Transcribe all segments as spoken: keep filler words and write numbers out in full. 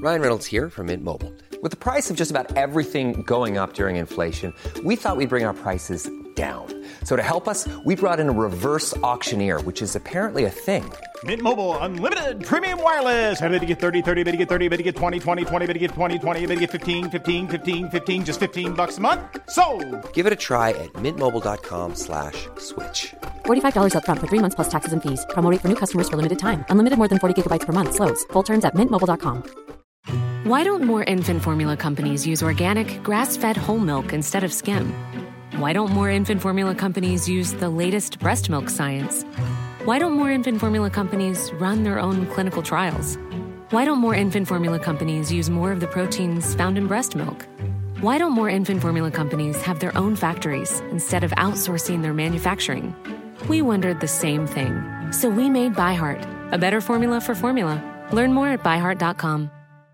Ryan Reynolds here from Mint Mobile. With the price of just about everything going up during inflation, we thought we'd bring our prices down. So to help us, we brought in a reverse auctioneer, which is apparently a thing. Mint Mobile Unlimited Premium Wireless. How to get thirty, thirty, how to get thirty, how to get twenty, twenty, twenty, how to get twenty, twenty, how to get fifteen, fifteen, fifteen, fifteen, just fifteen bucks a month? Sold! Give it a try at mintmobile.com slash switch. forty-five dollars up front for three months plus taxes and fees. Promo rate for new customers for limited time. Unlimited more than forty gigabytes per month. Slows full terms at mint mobile dot com. Why don't more infant formula companies use organic, grass-fed whole milk instead of skim? Why don't more infant formula companies use the latest breast milk science? Why don't more infant formula companies run their own clinical trials? Why don't more infant formula companies use more of the proteins found in breast milk? Why don't more infant formula companies have their own factories instead of outsourcing their manufacturing? We wondered the same thing. So we made ByHeart, a better formula for formula. Learn more at by heart dot com.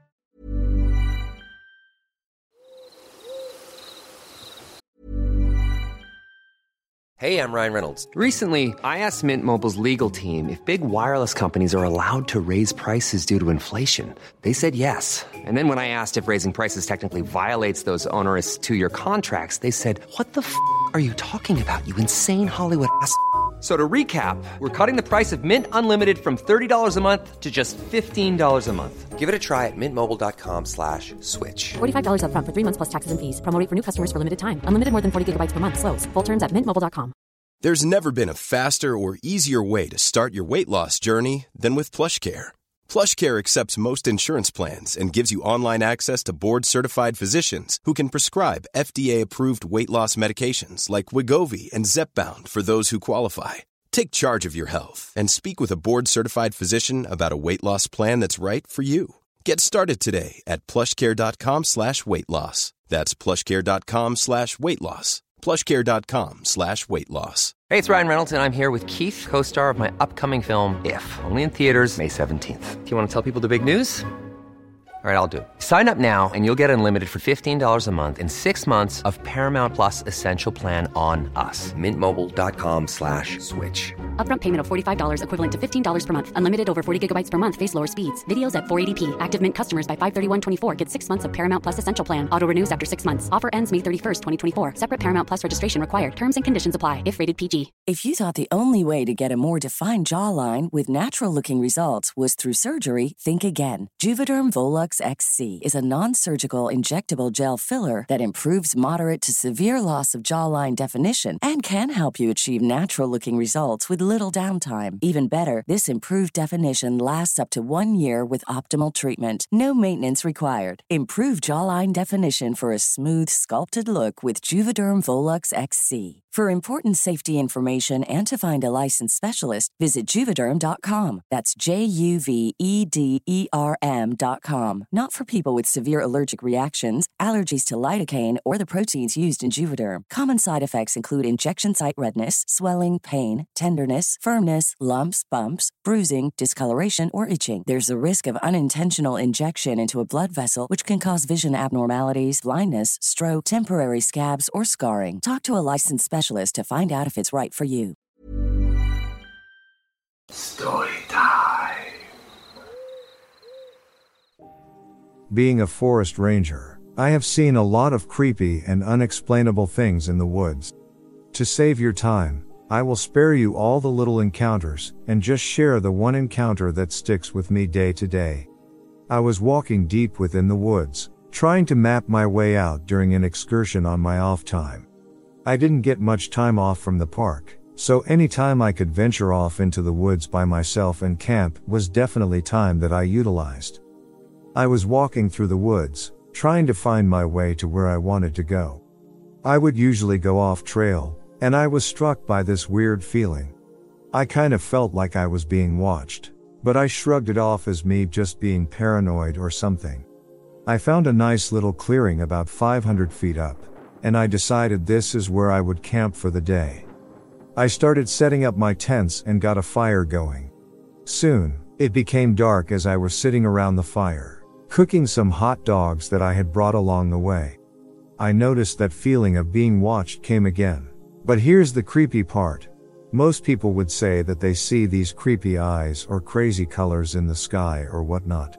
Hey, I'm Ryan Reynolds. Recently, I asked Mint Mobile's legal team if big wireless companies are allowed to raise prices due to inflation. They said yes. And then when I asked if raising prices technically violates those onerous two-year contracts, they said, what the f*** are you talking about, you insane Hollywood ass f- So to recap, we're cutting the price of Mint Unlimited from thirty dollars a month to just fifteen dollars a month. Give it a try at mintmobile.com slash switch. forty-five dollars up front for three months plus taxes and fees. Promo rate for new customers for limited time. Unlimited more than forty gigabytes per month. Slows full terms at mint mobile dot com. There's never been a faster or easier way to start your weight loss journey than with PlushCare. PlushCare accepts most insurance plans and gives you online access to board-certified physicians who can prescribe F D A-approved weight loss medications like Wegovy and Zepbound for those who qualify. Take charge of your health and speak with a board-certified physician about a weight loss plan that's right for you. Get started today at plushcare.com slash weight loss. That's plushcare.com slash weight loss. plushcare.com slash weight loss. Hey, it's Ryan Reynolds, and I'm here with Keith, co-star of my upcoming film, If, only in theaters May seventeenth. Do you want to tell people the big news? All right, I'll do it. Sign up now and you'll get unlimited for fifteen dollars a month and six months of Paramount Plus Essential Plan on us. Mintmobile.com slash switch. Upfront payment of forty-five dollars equivalent to fifteen dollars per month. Unlimited over forty gigabytes per month. Face lower speeds. Videos at four eighty p. Active Mint customers by five thirty-one twenty-four get six months of Paramount Plus Essential Plan. Auto renews after six months. Offer ends May thirty-first, twenty twenty-four. Separate Paramount Plus registration required. Terms and conditions apply if rated P G. If you thought the only way to get a more defined jawline with natural-looking results was through surgery, think again. Juvederm Volux X C is a non-surgical injectable gel filler that improves moderate to severe loss of jawline definition and can help you achieve natural-looking results with little downtime. Even better, this improved definition lasts up to one year with optimal treatment. No maintenance required. Improve jawline definition for a smooth, sculpted look with Juvederm Volux X C. For important safety information and to find a licensed specialist, visit Juvederm dot com. That's J U V E D E R M dot com. Not for people with severe allergic reactions, allergies to lidocaine, or the proteins used in Juvederm. Common side effects include injection site redness, swelling, pain, tenderness, firmness, lumps, bumps, bruising, discoloration, or itching. There's a risk of unintentional injection into a blood vessel, which can cause vision abnormalities, blindness, stroke, temporary scabs, or scarring. Talk to a licensed specialist to find out if it's right for you. Story time. Being a forest ranger, I have seen a lot of creepy and unexplainable things in the woods. To save your time, I will spare you all the little encounters and just share the one encounter that sticks with me day to day. I was walking deep within the woods, trying to map my way out during an excursion on my off time. I didn't get much time off from the park, so any time I could venture off into the woods by myself and camp was definitely time that I utilized. I was walking through the woods, trying to find my way to where I wanted to go. I would usually go off trail, and I was struck by this weird feeling. I kind of felt like I was being watched, but I shrugged it off as me just being paranoid or something. I found a nice little clearing about five hundred feet up, and I decided this is where I would camp for the day. I started setting up my tents and got a fire going. Soon, it became dark as I was sitting around the fire, cooking some hot dogs that I had brought along the way. I noticed that feeling of being watched came again. But here's the creepy part. Most people would say that they see these creepy eyes or crazy colors in the sky or whatnot.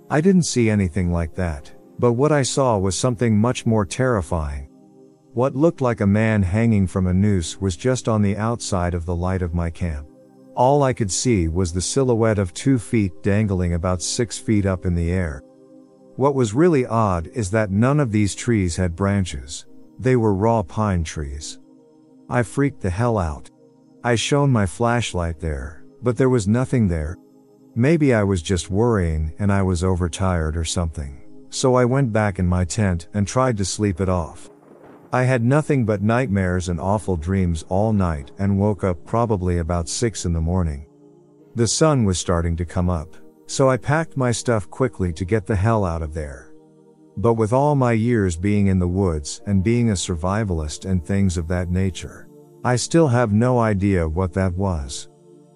I didn't see anything like that, but what I saw was something much more terrifying. What looked like a man hanging from a noose was just on the outside of the light of my camp. All I could see was the silhouette of two feet dangling about six feet up in the air. What was really odd is that none of these trees had branches. They were raw pine trees. I freaked the hell out. I shone my flashlight there, but there was nothing there. Maybe I was just worrying and I was overtired or something, so I went back in my tent and tried to sleep it off. I had nothing but nightmares and awful dreams all night and woke up probably about six in the morning. The sun was starting to come up, so I packed my stuff quickly to get the hell out of there. But with all my years being in the woods and being a survivalist and things of that nature, I still have no idea what that was.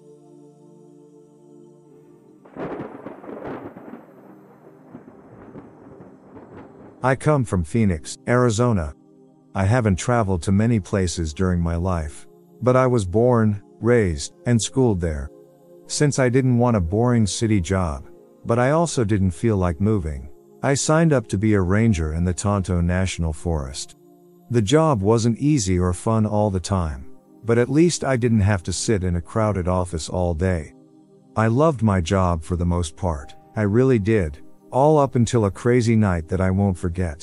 I come from Phoenix, Arizona. I haven't traveled to many places during my life, but I was born, raised, and schooled there. Since I didn't want a boring city job, but I also didn't feel like moving, I signed up to be a ranger in the Tonto National Forest. The job wasn't easy or fun all the time, but at least I didn't have to sit in a crowded office all day. I loved my job for the most part, I really did. All up until a crazy night that I won't forget.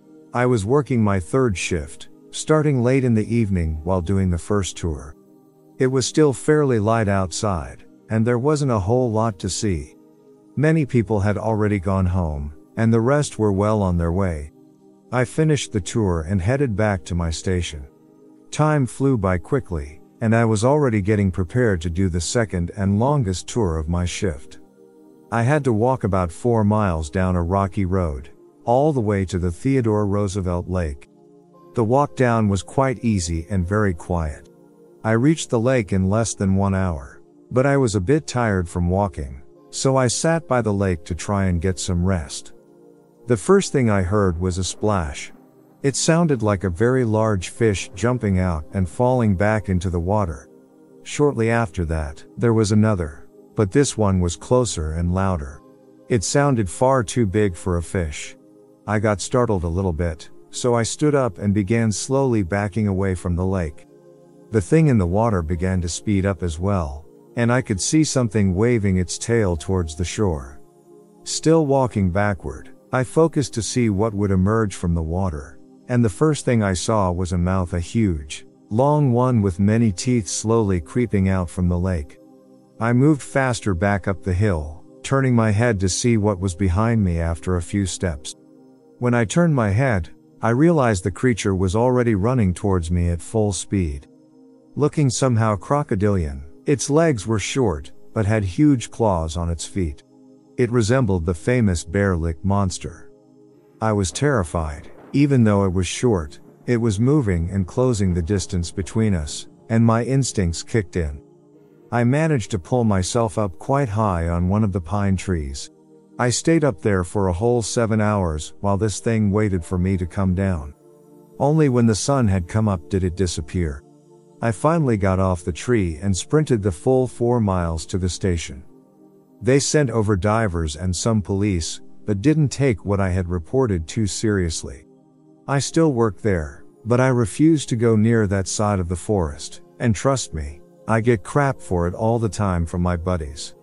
I was working my third shift, starting late in the evening while doing the first tour. It was still fairly light outside, and there wasn't a whole lot to see. Many people had already gone home, and the rest were well on their way. I finished the tour and headed back to my station. Time flew by quickly, and I was already getting prepared to do the second and longest tour of my shift. I had to walk about four miles down a rocky road, all the way to the Theodore Roosevelt Lake. The walk down was quite easy and very quiet. I reached the lake in less than one hour, but I was a bit tired from walking, so I sat by the lake to try and get some rest. The first thing I heard was a splash. It sounded like a very large fish jumping out and falling back into the water. Shortly after that, there was another. But this one was closer and louder. It sounded far too big for a fish. I got startled a little bit, so I stood up and began slowly backing away from the lake. The thing in the water began to speed up as well, and I could see something waving its tail towards the shore. Still walking backward, I focused to see what would emerge from the water, and the first thing I saw was a mouth, a huge, long one with many teeth slowly creeping out from the lake. I moved faster back up the hill, turning my head to see what was behind me after a few steps. When I turned my head, I realized the creature was already running towards me at full speed. Looking somehow crocodilian, its legs were short, but had huge claws on its feet. It resembled the famous bear lick monster. I was terrified, even though it was short, it was moving and closing the distance between us, and my instincts kicked in. I managed to pull myself up quite high on one of the pine trees. I stayed up there for a whole seven hours while this thing waited for me to come down. Only when the sun had come up did it disappear. I finally got off the tree and sprinted the full four miles to the station. They sent over divers and some police, but didn't take what I had reported too seriously. I still work there, but I refuse to go near that side of the forest, and trust me, I get crap for it all the time from my buddies.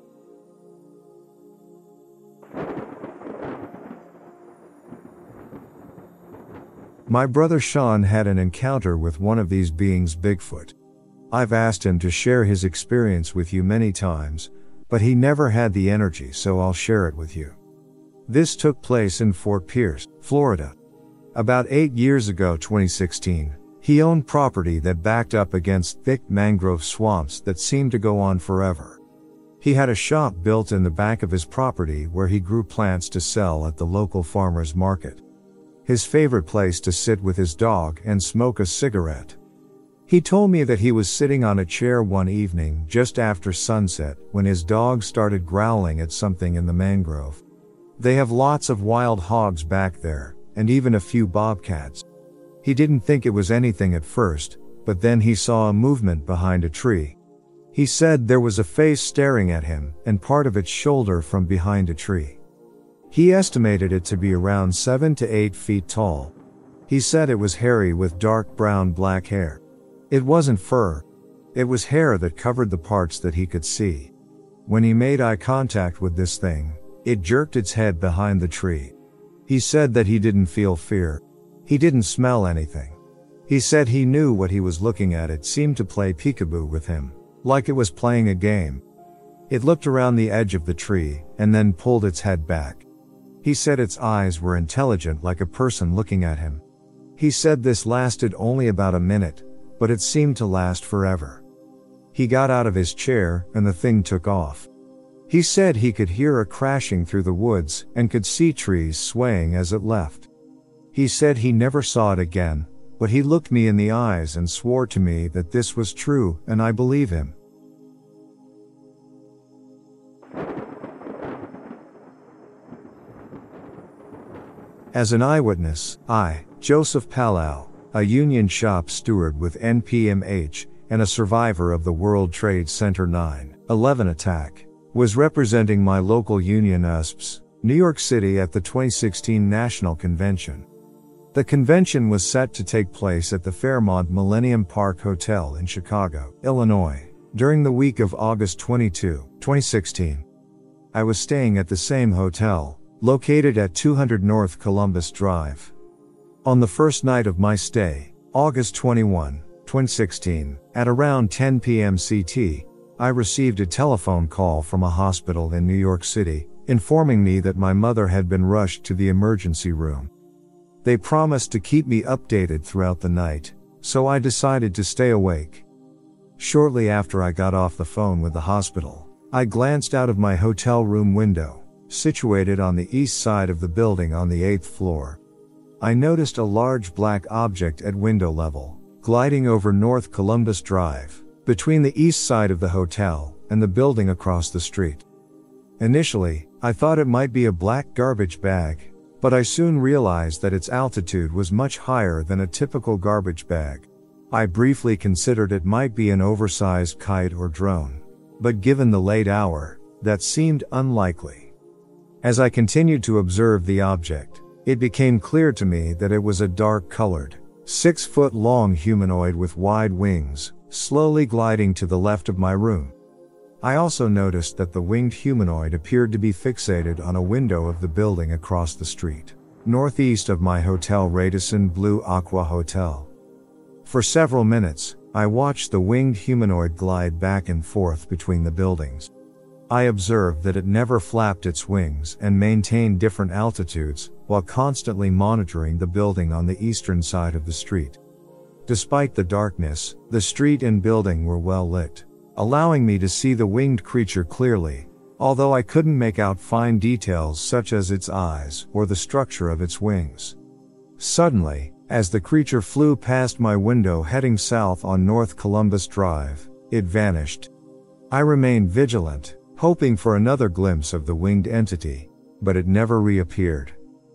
My brother Sean had an encounter with one of these beings, Bigfoot. I've asked him to share his experience with you many times, but he never had the energy, so I'll share it with you. This took place in Fort Pierce, Florida. About eight years ago, twenty sixteen, he owned property that backed up against thick mangrove swamps that seemed to go on forever. He had a shop built in the back of his property where he grew plants to sell at the local farmer's market. His favorite place to sit with his dog and smoke a cigarette. He told me that he was sitting on a chair one evening just after sunset when his dog started growling at something in the mangrove. They have lots of wild hogs back there, and even a few bobcats. He didn't think it was anything at first, but then he saw a movement behind a tree. He said there was a face staring at him, and part of its shoulder from behind a tree. He estimated it to be around seven to eight feet tall. He said it was hairy with dark brown black hair. It wasn't fur. It was hair that covered the parts that he could see. When he made eye contact with this thing, it jerked its head behind the tree. He said that he didn't feel fear. He didn't smell anything. He said he knew what he was looking at. It seemed to play peekaboo with him, like it was playing a game. It looked around the edge of the tree, and then pulled its head back. He said its eyes were intelligent like a person looking at him. He said this lasted only about a minute, but it seemed to last forever. He got out of his chair, and the thing took off. He said he could hear a crashing through the woods, and could see trees swaying as it left. He said he never saw it again, but he looked me in the eyes and swore to me that this was true, and I believe him. As an eyewitness, I, Joseph Palau, a union shop steward with N P M H, and a survivor of the World Trade Center nine eleven attack, was representing my local union U S Ps, New York City at the twenty sixteen National Convention. The convention was set to take place at the Fairmont Millennium Park Hotel in Chicago, Illinois, during the week of August twenty-second, twenty sixteen. I was staying at the same hotel, located at two hundred North Columbus Drive. On the first night of my stay, August twenty-first, twenty sixteen, at around ten p m C T, I received a telephone call from a hospital in New York City, informing me that my mother had been rushed to the emergency room. They promised to keep me updated throughout the night, so I decided to stay awake. Shortly after I got off the phone with the hospital, I glanced out of my hotel room window, situated on the east side of the building on the eighth floor. I noticed a large black object at window level, gliding over North Columbus Drive, between the east side of the hotel and the building across the street. Initially, I thought it might be a black garbage bag, but I soon realized that its altitude was much higher than a typical garbage bag. I briefly considered it might be an oversized kite or drone, but given the late hour, that seemed unlikely. As I continued to observe the object, it became clear to me that it was a dark-colored, six-foot-long humanoid with wide wings, slowly gliding to the left of my room. I also noticed that the winged humanoid appeared to be fixated on a window of the building across the street, northeast of my hotel, Radisson Blue Aqua Hotel. For several minutes, I watched the winged humanoid glide back and forth between the buildings. I observed that it never flapped its wings and maintained different altitudes, while constantly monitoring the building on the eastern side of the street. Despite the darkness, the street and building were well lit, allowing me to see the winged creature clearly, although I couldn't make out fine details such as its eyes or the structure of its wings. Suddenly, as the creature flew past my window heading south on North Columbus Drive, it vanished. I remained vigilant, hoping for another glimpse of the winged entity, but it never reappeared.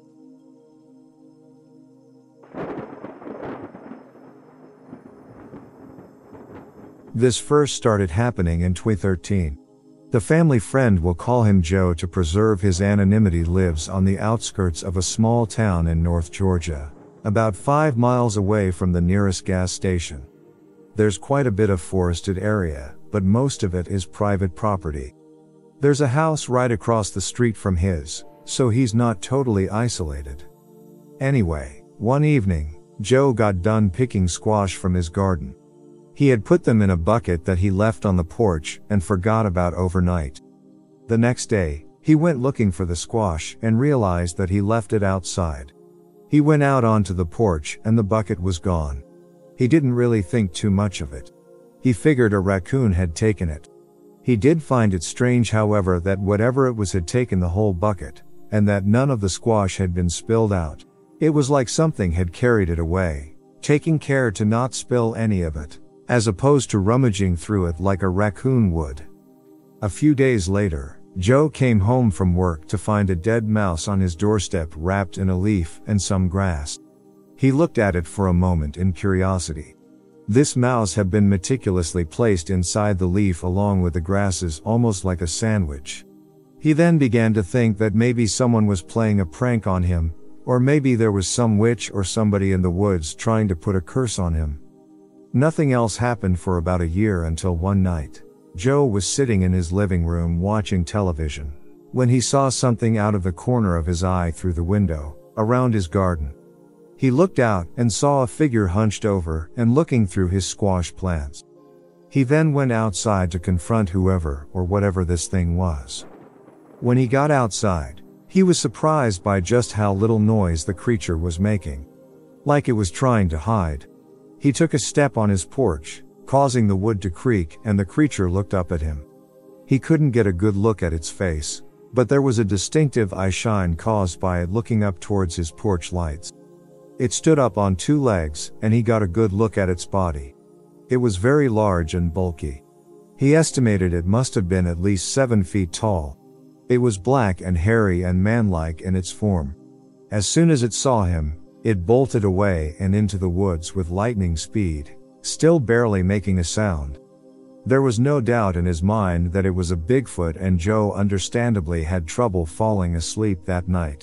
This first started happening in twenty thirteen. The family friend, we'll call him Joe to preserve his anonymity, lives on the outskirts of a small town in North Georgia, about five miles away from the nearest gas station. There's quite a bit of forested area, but most of it is private property. There's a house right across the street from his, so he's not totally isolated. Anyway, one evening, Joe got done picking squash from his garden. He had put them in a bucket that he left on the porch and forgot about overnight. The next day, he went looking for the squash and realized that he left it outside. He went out onto the porch and the bucket was gone. He didn't really think too much of it. He figured a raccoon had taken it. He did find it strange, however, that whatever it was had taken the whole bucket, and that none of the squash had been spilled out. It was like something had carried it away, taking care to not spill any of it, as opposed to rummaging through it like a raccoon would. A few days later, Joe came home from work to find a dead mouse on his doorstep wrapped in a leaf and some grass. He looked at it for a moment in curiosity. This mouse had been meticulously placed inside the leaf along with the grasses, almost like a sandwich. He then began to think that maybe someone was playing a prank on him, or maybe there was some witch or somebody in the woods trying to put a curse on him. Nothing else happened for about a year until one night. Joe was sitting in his living room watching television, when he saw something out of the corner of his eye through the window, around his garden. He looked out and saw a figure hunched over and looking through his squash plants. He then went outside to confront whoever or whatever this thing was. When he got outside, he was surprised by just how little noise the creature was making. Like it was trying to hide. He took a step on his porch, causing the wood to creak, and the creature looked up at him. He couldn't get a good look at its face, but there was a distinctive eye shine caused by it looking up towards his porch lights. It stood up on two legs, and he got a good look at its body. It was very large and bulky. He estimated it must have been at least seven feet tall. It was black and hairy and man-like in its form. As soon as it saw him, it bolted away and into the woods with lightning speed, still barely making a sound. There was no doubt in his mind that it was a Bigfoot, and Joe understandably had trouble falling asleep that night.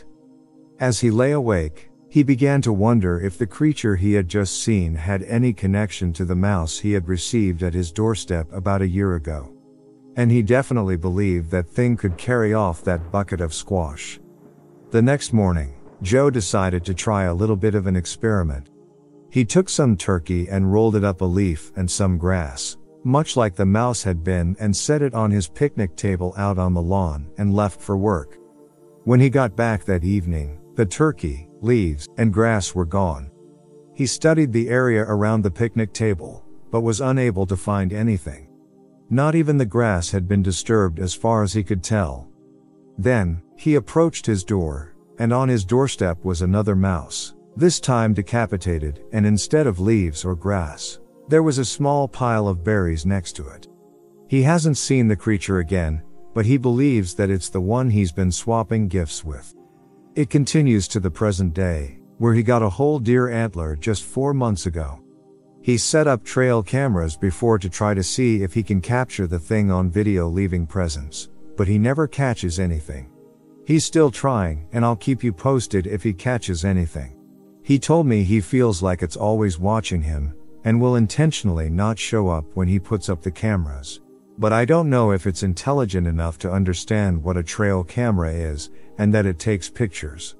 As he lay awake, he began to wonder if the creature he had just seen had any connection to the mouse he had received at his doorstep about a year ago. And he definitely believed that thing could carry off that bucket of squash. The next morning, Joe decided to try a little bit of an experiment. He took some turkey and rolled it up a leaf and some grass, much like the mouse had been, and set it on his picnic table out on the lawn and left for work. When he got back that evening, the turkey, leaves, and grass were gone. He studied the area around the picnic table, but was unable to find anything. Not even the grass had been disturbed as far as he could tell. Then, he approached his door, and on his doorstep was another mouse, this time decapitated, and instead of leaves or grass, there was a small pile of berries next to it. He hasn't seen the creature again, but he believes that it's the one he's been swapping gifts with. It continues to the present day, where he got a whole deer antler just four months ago. He set up trail cameras before to try to see if he can capture the thing on video leaving presents, but he never catches anything. He's still trying, and I'll keep you posted if he catches anything. He told me he feels like it's always watching him, and will intentionally not show up when he puts up the cameras. But I don't know if it's intelligent enough to understand what a trail camera is, and that it takes pictures.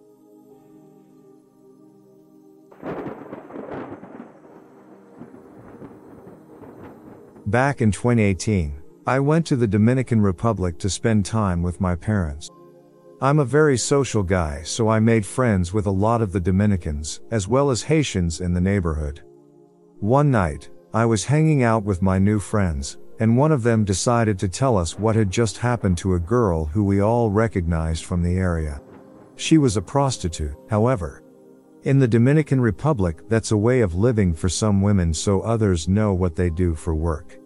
Back in twenty eighteen, I went to the Dominican Republic to spend time with my parents. I'm a very social guy, so I made friends with a lot of the Dominicans, as well as Haitians in the neighborhood. One night, I was hanging out with my new friends, and one of them decided to tell us what had just happened to a girl who we all recognized from the area. She was a prostitute, however. In the Dominican Republic, that's a way of living for some women so others know what they do for work.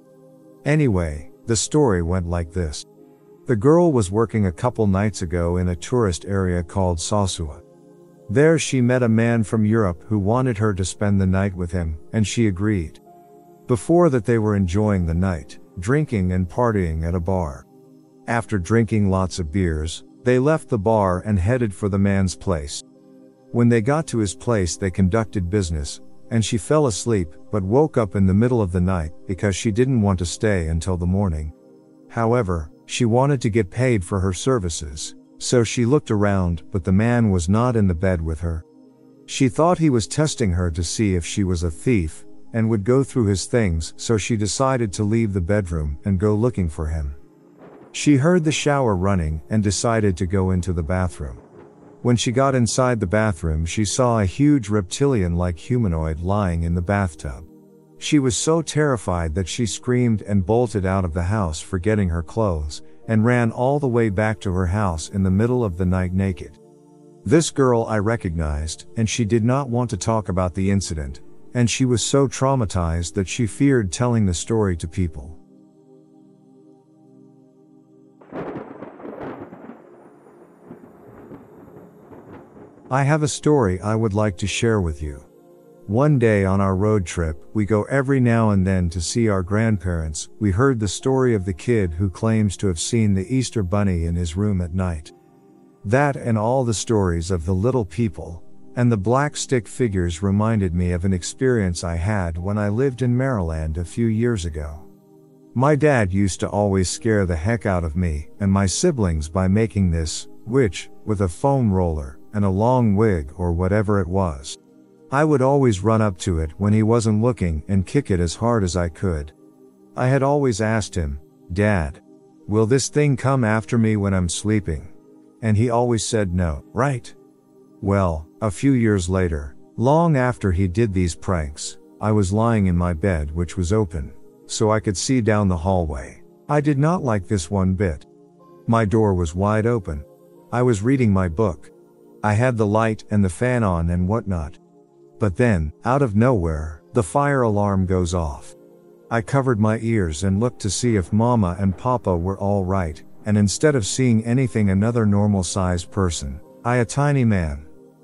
Anyway, the story went like this. The girl was working a couple nights ago in a tourist area called Sosua. There she met a man from Europe who wanted her to spend the night with him, and she agreed. Before that, they were enjoying the night, drinking and partying at a bar. After drinking lots of beers, they left the bar and headed for the man's place. When they got to his place, they conducted business, and she fell asleep, but woke up in the middle of the night because she didn't want to stay until the morning. However, she wanted to get paid for her services, so she looked around, but the man was not in the bed with her. She thought he was testing her to see if she was a thief, and would go through his things, so she decided to leave the bedroom and go looking for him. She heard the shower running and decided to go into the bathroom. When she got inside the bathroom, she saw a huge reptilian-like humanoid lying in the bathtub. She was so terrified that she screamed and bolted out of the house, forgetting her clothes, and ran all the way back to her house in the middle of the night naked. This girl I recognized, and she did not want to talk about the incident, and she was so traumatized that she feared telling the story to people. I have a story I would like to share with you. One day on our road trip, we go every now and then to see our grandparents. We heard the story of the kid who claims to have seen the Easter Bunny in his room at night. That and all the stories of the little people and the black stick figures reminded me of an experience I had when I lived in Maryland a few years ago. My dad used to always scare the heck out of me and my siblings by making this witch with a foam roller and a long wig or whatever it was. I would always run up to it when he wasn't looking and kick it as hard as I could. I had always asked him, "Dad, will this thing come after me when I'm sleeping?" And he always said no, right? Well, a few years later, long after he did these pranks, I was lying in my bed, which was open, so I could see down the hallway. I did not like this one bit. My door was wide open. I was reading my book. I had the light and the fan on and whatnot. But then, out of nowhere, the fire alarm goes off. I covered my ears and looked to see if Mama and Papa were all right, and instead of seeing anything another normal-sized person, I a tiny man.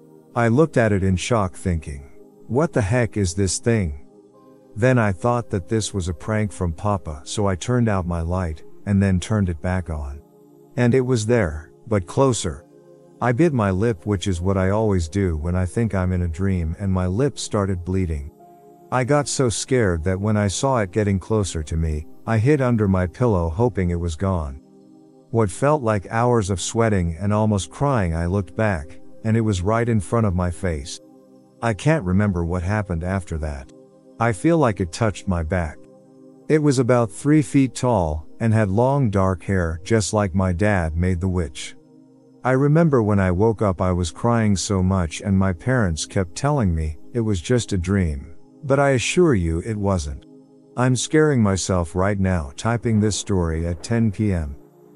I looked at it in shock thinking, what the heck is this thing? Then I thought that this was a prank from Papa, so I turned out my light, and then turned it back on. And it was there, but closer. I bit my lip, which is what I always do when I think I'm in a dream, and my lip started bleeding. I got so scared that when I saw it getting closer to me, I hid under my pillow hoping it was gone. What felt like hours of sweating and almost crying, I looked back, and it was right in front of my face. I can't remember what happened after that. I feel like it touched my back. It was about three feet tall, and had long dark hair, just like my dad made the witch. I remember when I woke up I was crying so much and my parents kept telling me it was just a dream. But I assure you it wasn't. I'm scaring myself right now typing this story at ten p m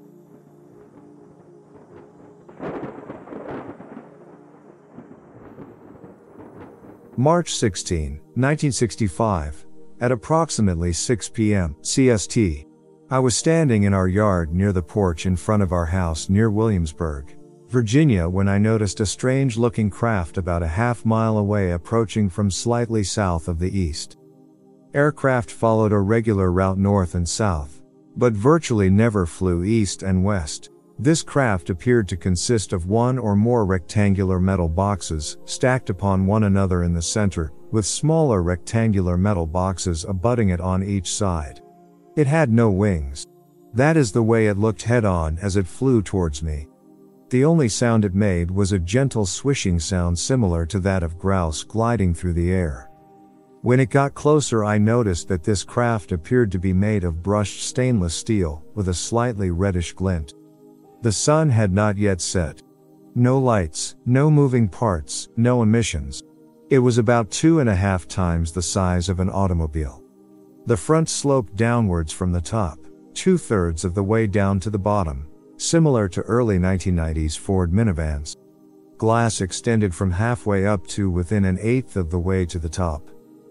March sixteenth, nineteen sixty-five, at approximately six p m C S T. I was standing in our yard near the porch in front of our house near Williamsburg, Virginia, when I noticed a strange-looking craft about a half mile away approaching from slightly south of the east. Aircraft followed a regular route north and south, but virtually never flew east and west. This craft appeared to consist of one or more rectangular metal boxes stacked upon one another in the center, with smaller rectangular metal boxes abutting it on each side. It had no wings. That is the way it looked head-on as it flew towards me. The only sound it made was a gentle swishing sound similar to that of grouse gliding through the air. When it got closer, I noticed that this craft appeared to be made of brushed stainless steel, with a slightly reddish glint. The sun had not yet set. No lights, no moving parts, no emissions. It was about two and a half times the size of an automobile. The front sloped downwards from the top, two-thirds of the way down to the bottom, similar to early nineteen nineties Ford minivans. Glass extended from halfway up to within an eighth of the way to the top.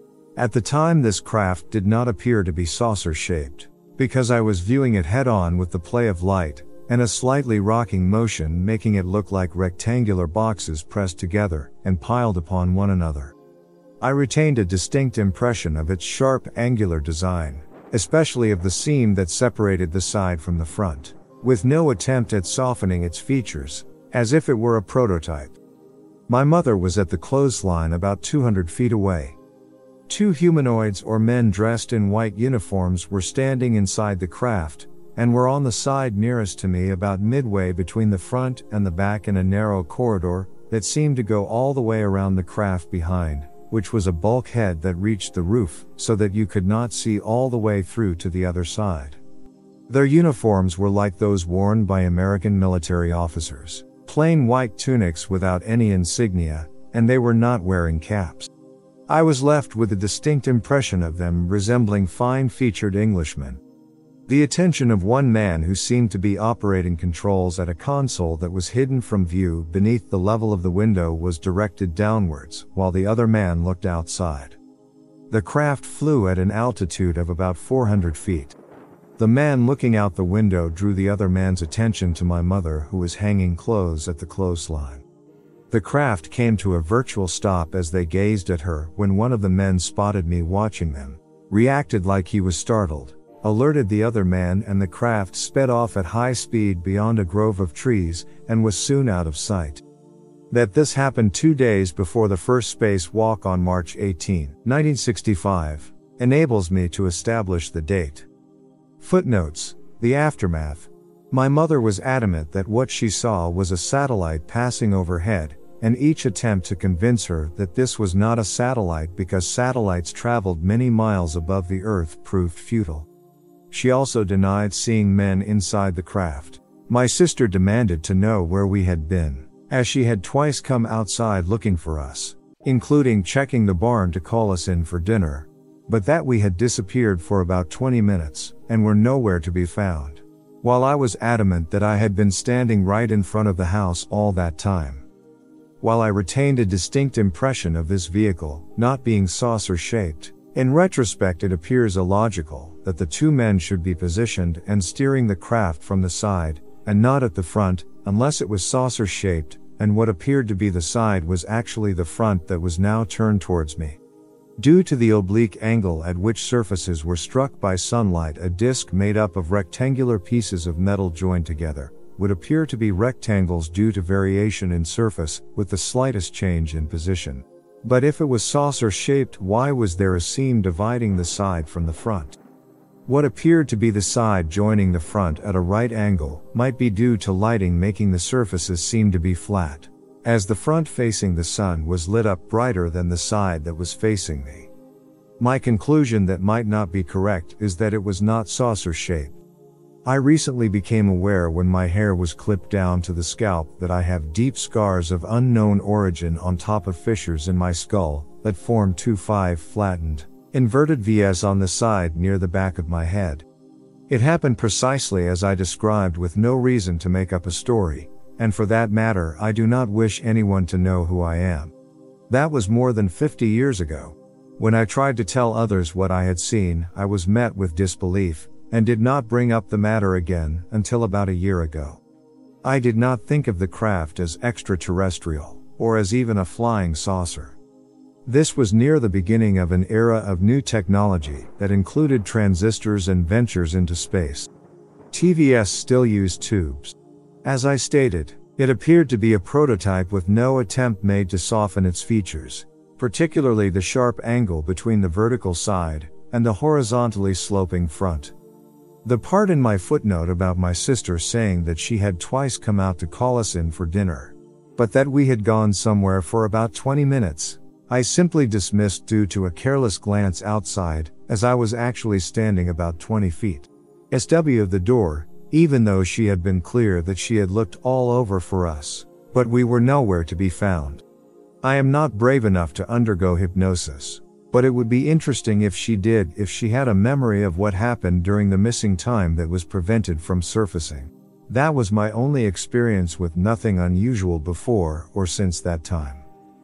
At the time, this craft did not appear to be saucer-shaped, because I was viewing it head-on with the play of light and a slightly rocking motion, making it look like rectangular boxes pressed together and piled upon one another. I retained a distinct impression of its sharp, angular design, especially of the seam that separated the side from the front, with no attempt at softening its features, as if it were a prototype. My mother was at the clothesline about two hundred feet away. Two humanoids or men dressed in white uniforms were standing inside the craft, and were on the side nearest to me about midway between the front and the back in a narrow corridor that seemed to go all the way around the craft behind, which was a bulkhead that reached the roof so that you could not see all the way through to the other side. Their uniforms were like those worn by American military officers, plain white tunics without any insignia, and they were not wearing caps. I was left with a distinct impression of them resembling fine-featured Englishmen. The attention of one man who seemed to be operating controls at a console that was hidden from view beneath the level of the window was directed downwards, while the other man looked outside. The craft flew at an altitude of about four hundred feet. The man looking out the window drew the other man's attention to my mother, who was hanging clothes at the clothesline. The craft came to a virtual stop as they gazed at her when one of the men spotted me watching them, reacted like he was startled, alerted the other man, and the craft sped off at high speed beyond a grove of trees and was soon out of sight. That this happened two days before the first spacewalk on March eighteenth, nineteen sixty-five, enables me to establish the date. Footnotes: the aftermath. My mother was adamant that what she saw was a satellite passing overhead, and each attempt to convince her that this was not a satellite because satellites traveled many miles above the Earth proved futile. She also denied seeing men inside the craft. My sister demanded to know where we had been, as she had twice come outside looking for us, including checking the barn to call us in for dinner, but that we had disappeared for about twenty minutes, and were nowhere to be found, while I was adamant that I had been standing right in front of the house all that time. While I retained a distinct impression of this vehicle not being saucer-shaped, in retrospect it appears illogical that the two men should be positioned and steering the craft from the side, and not at the front, unless it was saucer-shaped, and what appeared to be the side was actually the front that was now turned towards me. Due to the oblique angle at which surfaces were struck by sunlight, a disc made up of rectangular pieces of metal joined together would appear to be rectangles due to variation in surface with the slightest change in position. But if it was saucer-shaped, why was there a seam dividing the side from the front? What appeared to be the side joining the front at a right angle might be due to lighting making the surfaces seem to be flat, as the front facing the sun was lit up brighter than the side that was facing me. My conclusion that might not be correct is that it was not saucer-shaped. I recently became aware when my hair was clipped down to the scalp that I have deep scars of unknown origin on top of fissures in my skull that form two five flattened, inverted V's on the side near the back of my head. It happened precisely as I described, with no reason to make up a story, and for that matter I do not wish anyone to know who I am. That was more than fifty years ago. When I tried to tell others what I had seen, I was met with disbelief, and did not bring up the matter again until about a year ago. I did not think of the craft as extraterrestrial, or as even a flying saucer. This was near the beginning of an era of new technology that included transistors and ventures into space. T V S still used tubes. As I stated, it appeared to be a prototype with no attempt made to soften its features, particularly the sharp angle between the vertical side and the horizontally sloping front. The part in my footnote about my sister saying that she had twice come out to call us in for dinner, but that we had gone somewhere for about twenty minutes, I simply dismissed due to a careless glance outside, as I was actually standing about twenty feet S W of the door, even though she had been clear that she had looked all over for us, but we were nowhere to be found. I am not brave enough to undergo hypnosis, but it would be interesting if she did, if she had a memory of what happened during the missing time that was prevented from surfacing. That was my only experience with nothing unusual before or since that time.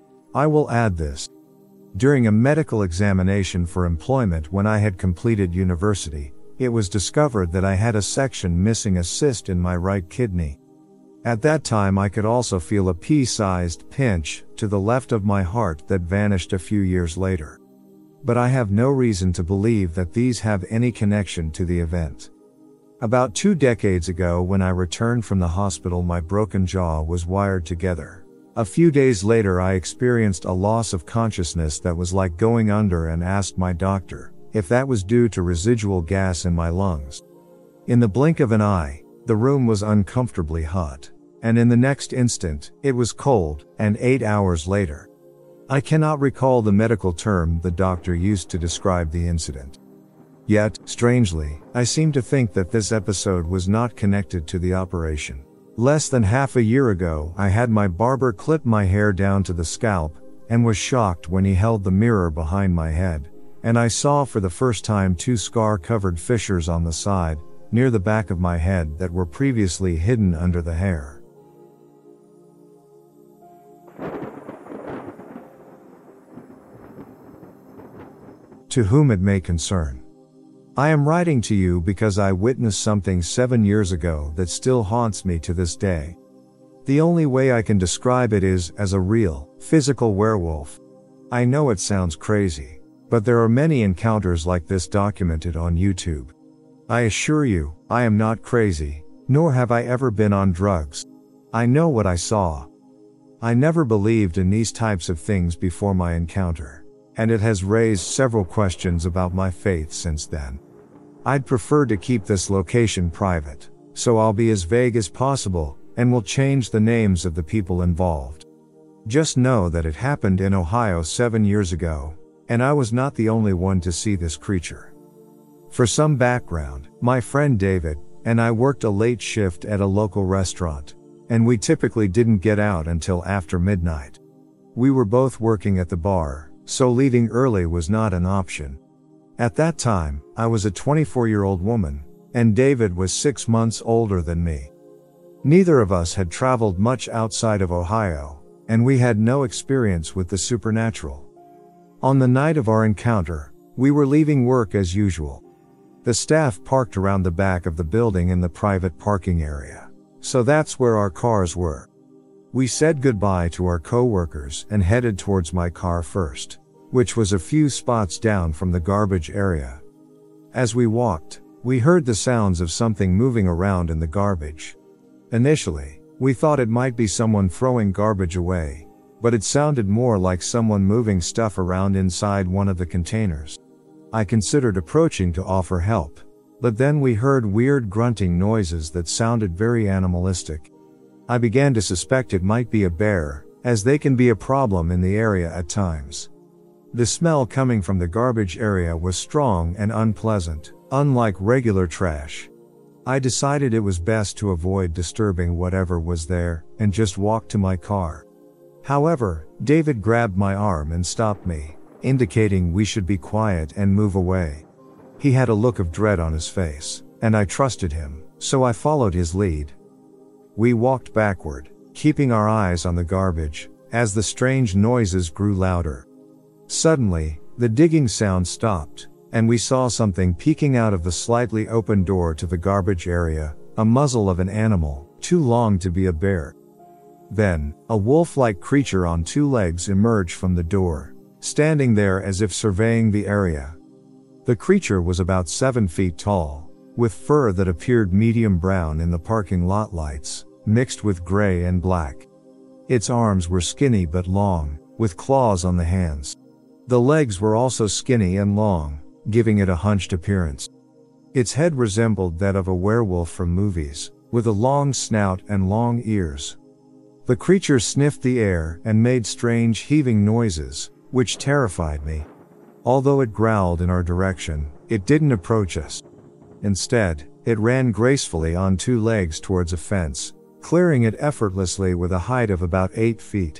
I will add this. During a medical examination for employment when I had completed university, it was discovered that I had a section missing a cyst in my right kidney. At that time I could also feel a pea-sized pinch to the left of my heart that vanished a few years later. But I have no reason to believe that these have any connection to the event. About two decades ago, when I returned from the hospital, my broken jaw was wired together. A few days later I experienced a loss of consciousness that was like going under, and asked my doctor if that was due to residual gas in my lungs. In the blink of an eye, the room was uncomfortably hot, and in the next instant, it was cold, and eight hours later. I cannot recall the medical term the doctor used to describe the incident. Yet, strangely, I seem to think that this episode was not connected to the operation. Less than half a year ago, I had my barber clip my hair down to the scalp, and was shocked when he held the mirror behind my head, and I saw for the first time two scar-covered fissures on the side, near the back of my head, that were previously hidden under the hair. To whom it may concern. I am writing to you because I witnessed something seven years ago that still haunts me to this day. The only way I can describe it is as a real, physical werewolf. I know it sounds crazy, but there are many encounters like this documented on YouTube. I assure you, I am not crazy, nor have I ever been on drugs. I know what I saw. I never believed in these types of things before my encounter, and it has raised several questions about my faith since then. I'd prefer to keep this location private, so I'll be as vague as possible, and will change the names of the people involved. Just know that it happened in Ohio seven years ago, and I was not the only one to see this creature. For some background, my friend David and I worked a late shift at a local restaurant, and we typically didn't get out until after midnight. We were both working at the bar, so leaving early was not an option. At that time, I was a twenty-four-year-old woman, and David was six months older than me. Neither of us had traveled much outside of Ohio, and we had no experience with the supernatural. On the night of our encounter, we were leaving work as usual. The staff parked around the back of the building in the private parking area, so that's where our cars were. We said goodbye to our co-workers and headed towards my car first, which was a few spots down from the garbage area. As we walked, we heard the sounds of something moving around in the garbage. Initially, we thought it might be someone throwing garbage away, but it sounded more like someone moving stuff around inside one of the containers. I considered approaching to offer help, but then we heard weird grunting noises that sounded very animalistic. I began to suspect it might be a bear, as they can be a problem in the area at times. The smell coming from the garbage area was strong and unpleasant, unlike regular trash. I decided it was best to avoid disturbing whatever was there, and just walk to my car. However, David grabbed my arm and stopped me, indicating we should be quiet and move away. He had a look of dread on his face, and I trusted him, so I followed his lead. We walked backward, keeping our eyes on the garbage, as the strange noises grew louder. Suddenly, the digging sound stopped, and we saw something peeking out of the slightly open door to the garbage area, a muzzle of an animal, too long to be a bear. Then, a wolf-like creature on two legs emerged from the door, standing there as if surveying the area. The creature was about seven feet tall, with fur that appeared medium brown in the parking lot lights, mixed with gray and black. Its arms were skinny but long, with claws on the hands. The legs were also skinny and long, giving it a hunched appearance. Its head resembled that of a werewolf from movies, with a long snout and long ears. The creature sniffed the air and made strange heaving noises, which terrified me. Although it growled in our direction, it didn't approach us. Instead, it ran gracefully on two legs towards a fence, clearing it effortlessly with a height of about eight feet.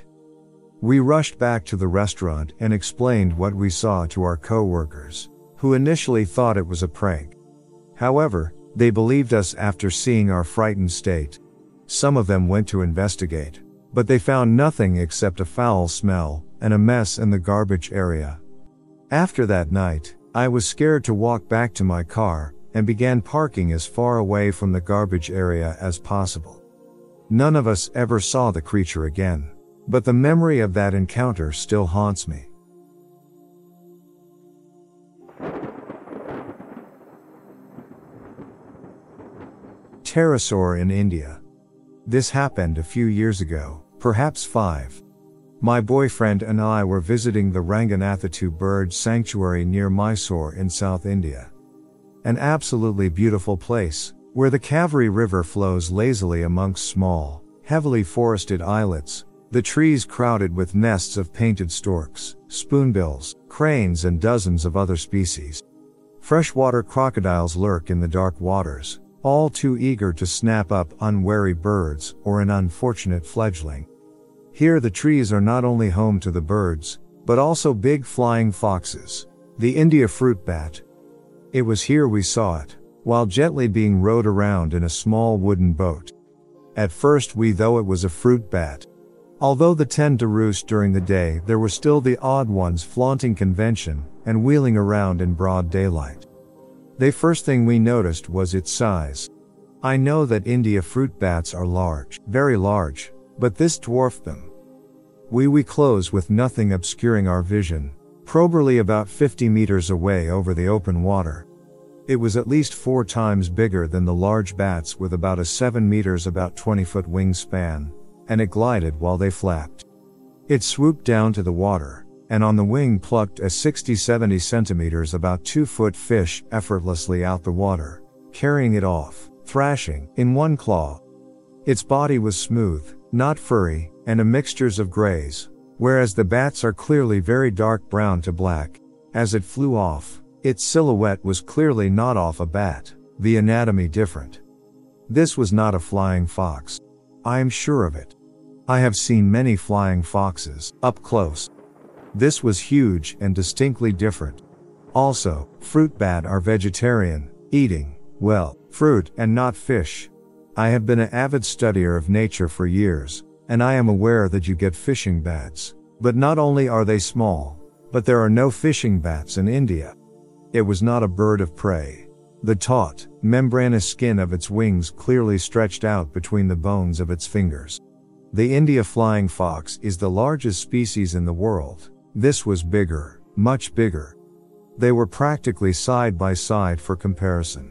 We rushed back to the restaurant and explained what we saw to our co-workers, who initially thought it was a prank. However, they believed us after seeing our frightened state. Some of them went to investigate, but they found nothing except a foul smell and a mess in the garbage area. After that night, I was scared to walk back to my car and began parking as far away from the garbage area as possible. None of us ever saw the creature again, but the memory of that encounter still haunts me. Pterosaur in India. This happened a few years ago, perhaps five. My boyfriend and I were visiting the Ranganathattu Bird Sanctuary near Mysore in South India. An absolutely beautiful place, where the Kaveri River flows lazily amongst small, heavily forested islets, the trees crowded with nests of painted storks, spoonbills, cranes and dozens of other species. Freshwater crocodiles lurk in the dark waters, all too eager to snap up unwary birds or an unfortunate fledgling. Here the trees are not only home to the birds, but also big flying foxes, the India fruit bat. It was here we saw it, while gently being rowed around in a small wooden boat. At first we thought it was a fruit bat. Although they tend to roost during the day, there were still the odd ones flaunting convention and wheeling around in broad daylight. The first thing we noticed was its size. I know that India fruit bats are large, very large, but this dwarfed them. We we close with nothing obscuring our vision, probably about fifty meters away over the open water. It was at least four times bigger than the large bats with about a seven meters about twenty foot wingspan, and it glided while they flapped. It swooped down to the water, and on the wing plucked a sixty to seventy centimeters about two foot fish effortlessly out the water, carrying it off, thrashing, in one claw. Its body was smooth, not furry, and a mixtures of grays, whereas the bats are clearly very dark brown to black. As it flew off, its silhouette was clearly not off a bat, the anatomy different. This was not a flying fox. I am sure of it. I have seen many flying foxes, up close. This was huge and distinctly different. Also, fruit bat are vegetarian, eating, well, fruit and not fish. I have been an avid studier of nature for years, and I am aware that you get fishing bats, but not only are they small, but there are no fishing bats in India. It was not a bird of prey. The taut, membranous skin of its wings clearly stretched out between the bones of its fingers. The India flying fox is the largest species in the world. This was bigger, much bigger. They were practically side by side for comparison.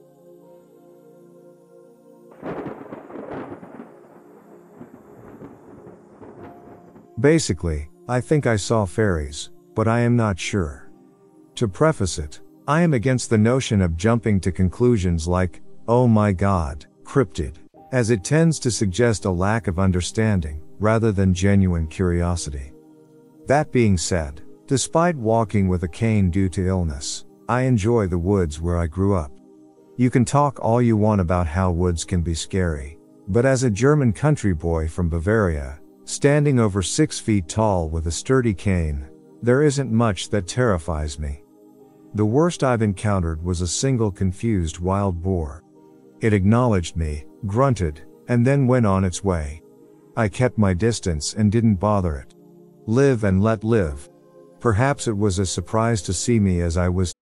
Basically, I think I saw fairies, but I am not sure. To preface it, I am against the notion of jumping to conclusions like, oh my god, cryptid, as it tends to suggest a lack of understanding, rather than genuine curiosity. That being said, despite walking with a cane due to illness, I enjoy the woods where I grew up. You can talk all you want about how woods can be scary, but as a German country boy from Bavaria, standing over six feet tall with a sturdy cane, there isn't much that terrifies me. The worst I've encountered was a single confused wild boar. It acknowledged me, grunted, and then went on its way. I kept my distance and didn't bother it. Live and let live. Perhaps it was a surprise to see me as I was.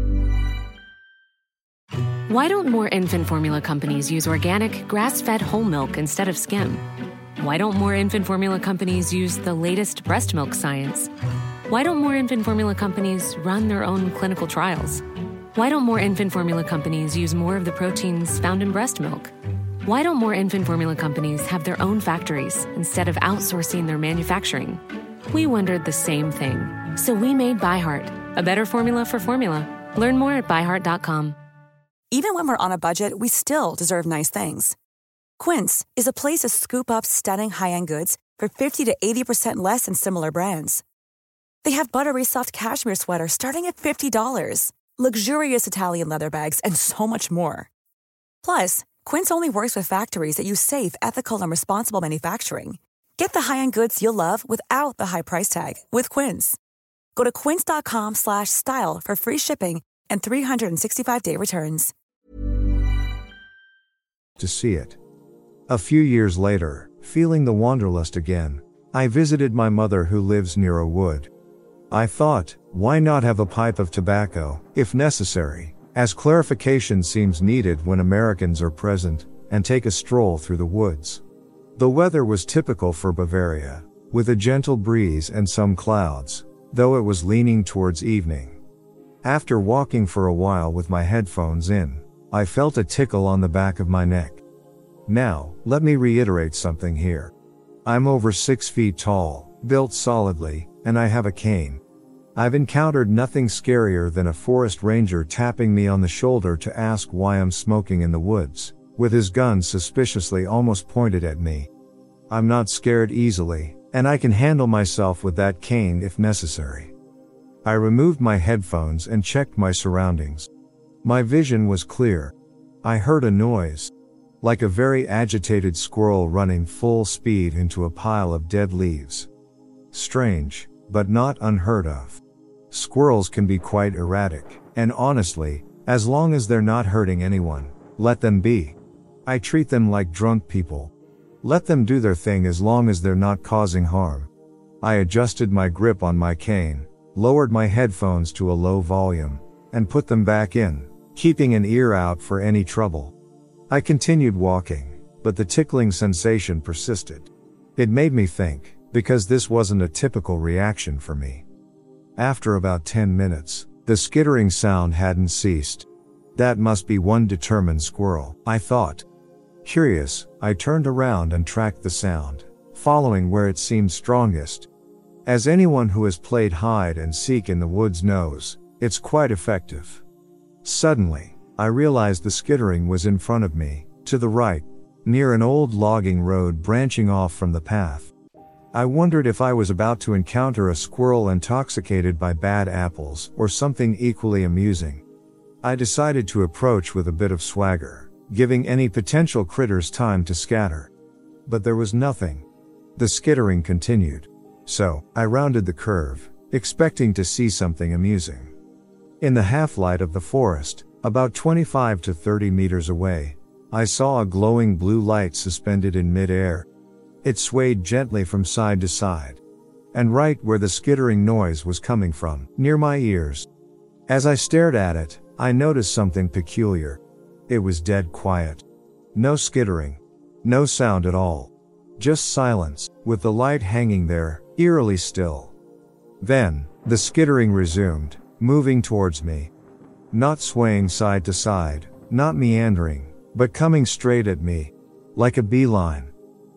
Why don't more infant formula companies use organic, grass-fed whole milk instead of skim? Why don't more infant formula companies use the latest breast milk science? Why don't more infant formula companies run their own clinical trials? Why don't more infant formula companies use more of the proteins found in breast milk? Why don't more infant formula companies have their own factories instead of outsourcing their manufacturing? We wondered the same thing. So we made ByHeart, a better formula for formula. Learn more at by heart dot com. Even when we're on a budget, we still deserve nice things. Quince is a place to scoop up stunning high-end goods for fifty to eighty percent less than similar brands. They have buttery soft cashmere sweaters starting at fifty dollars, luxurious Italian leather bags, and so much more. Plus, Quince only works with factories that use safe, ethical, and responsible manufacturing. Get the high-end goods you'll love without the high price tag with Quince. Go to quince dot com slash style for free shipping and three sixty-five day returns. To see it. A few years later, feeling the wanderlust again, I visited my mother who lives near a wood. I thought, why not have a pipe of tobacco, if necessary, as clarification seems needed when Americans are present, and take a stroll through the woods. The weather was typical for Bavaria, with a gentle breeze and some clouds, though it was leaning towards evening. After walking for a while with my headphones in, I felt a tickle on the back of my neck. Now, let me reiterate something here. I'm over six feet tall, built solidly, and I have a cane. I've encountered nothing scarier than a forest ranger tapping me on the shoulder to ask why I'm smoking in the woods, with his gun suspiciously almost pointed at me. I'm not scared easily, and I can handle myself with that cane if necessary. I removed my headphones and checked my surroundings. My vision was clear. I heard a noise, like a very agitated squirrel running full speed into a pile of dead leaves. Strange, but not unheard of. Squirrels can be quite erratic, and honestly, as long as they're not hurting anyone, let them be. I treat them like drunk people. Let them do their thing as long as they're not causing harm. I adjusted my grip on my cane, lowered my headphones to a low volume, and put them back in, keeping an ear out for any trouble. I continued walking, but the tickling sensation persisted. It made me think, because this wasn't a typical reaction for me. After about ten minutes, the skittering sound hadn't ceased. That must be one determined squirrel, I thought. Curious, I turned around and tracked the sound, following where it seemed strongest. As anyone who has played hide and seek in the woods knows, it's quite effective. Suddenly, I realized the skittering was in front of me, to the right, near an old logging road branching off from the path. I wondered if I was about to encounter a squirrel intoxicated by bad apples or something equally amusing. I decided to approach with a bit of swagger, giving any potential critters time to scatter. But there was nothing. The skittering continued. So, I rounded the curve, expecting to see something amusing. In the half-light of the forest, about twenty-five to thirty meters away, I saw a glowing blue light suspended in mid-air. It swayed gently from side to side. And right where the skittering noise was coming from, near my ears. As I stared at it, I noticed something peculiar. It was dead quiet. No skittering. No sound at all. Just silence, with the light hanging there, eerily still. Then, the skittering resumed, moving towards me. Not swaying side to side, not meandering, but coming straight at me. Like a beeline.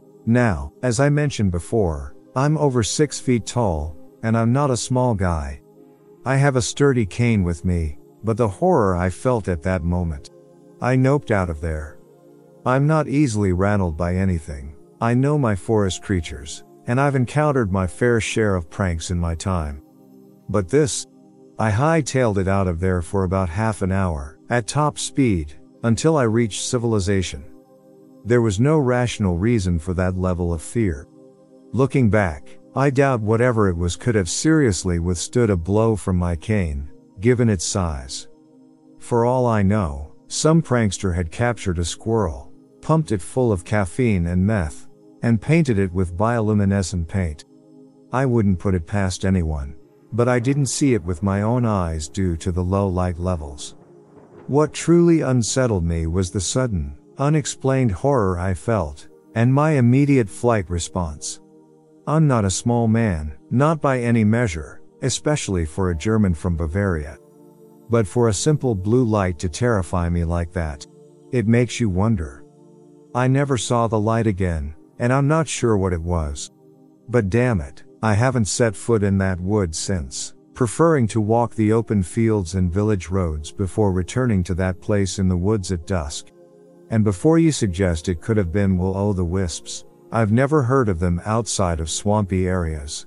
Now, as I mentioned before, I'm over six feet tall, and I'm not a small guy. I have a sturdy cane with me, but the horror I felt at that moment. I noped out of there. I'm not easily rattled by anything. I know my forest creatures, and I've encountered my fair share of pranks in my time. But this? I hightailed it out of there for about half an hour, at top speed, until I reached civilization. There was no rational reason for that level of fear. Looking back, I doubt whatever it was could have seriously withstood a blow from my cane, given its size. For all I know, some prankster had captured a squirrel, pumped it full of caffeine and meth, and painted it with bioluminescent paint. I wouldn't put it past anyone, but I didn't see it with my own eyes due to the low light levels. What truly unsettled me was the sudden, unexplained horror I felt, and my immediate flight response. I'm not a small man, not by any measure, especially for a German from Bavaria. But for a simple blue light to terrify me like that, it makes you wonder. I never saw the light again, and I'm not sure what it was. But damn it, I haven't set foot in that wood since, preferring to walk the open fields and village roads before returning to that place in the woods at dusk. And before you suggest it could have been will-o'-the-wisps, I've never heard of them outside of swampy areas.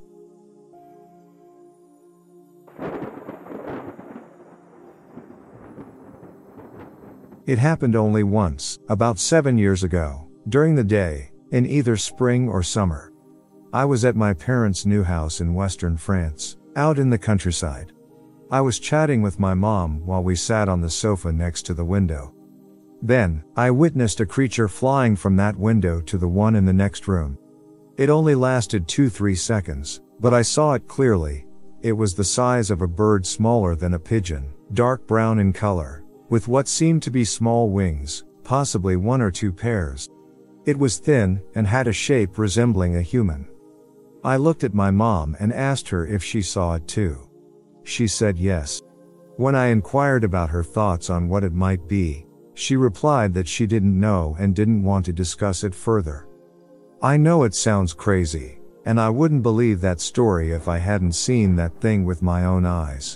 It happened only once, about seven years ago, during the day, in either spring or summer. I was at my parents' new house in western France, out in the countryside. I was chatting with my mom while we sat on the sofa next to the window. Then, I witnessed a creature flying from that window to the one in the next room. It only lasted two three seconds, but I saw it clearly. It was the size of a bird smaller than a pigeon, dark brown in color, with what seemed to be small wings, possibly one or two pairs. It was thin, and had a shape resembling a human. I looked at my mom and asked her if she saw it too. She said yes. When I inquired about her thoughts on what it might be, she replied that she didn't know and didn't want to discuss it further. I know it sounds crazy, and I wouldn't believe that story if I hadn't seen that thing with my own eyes.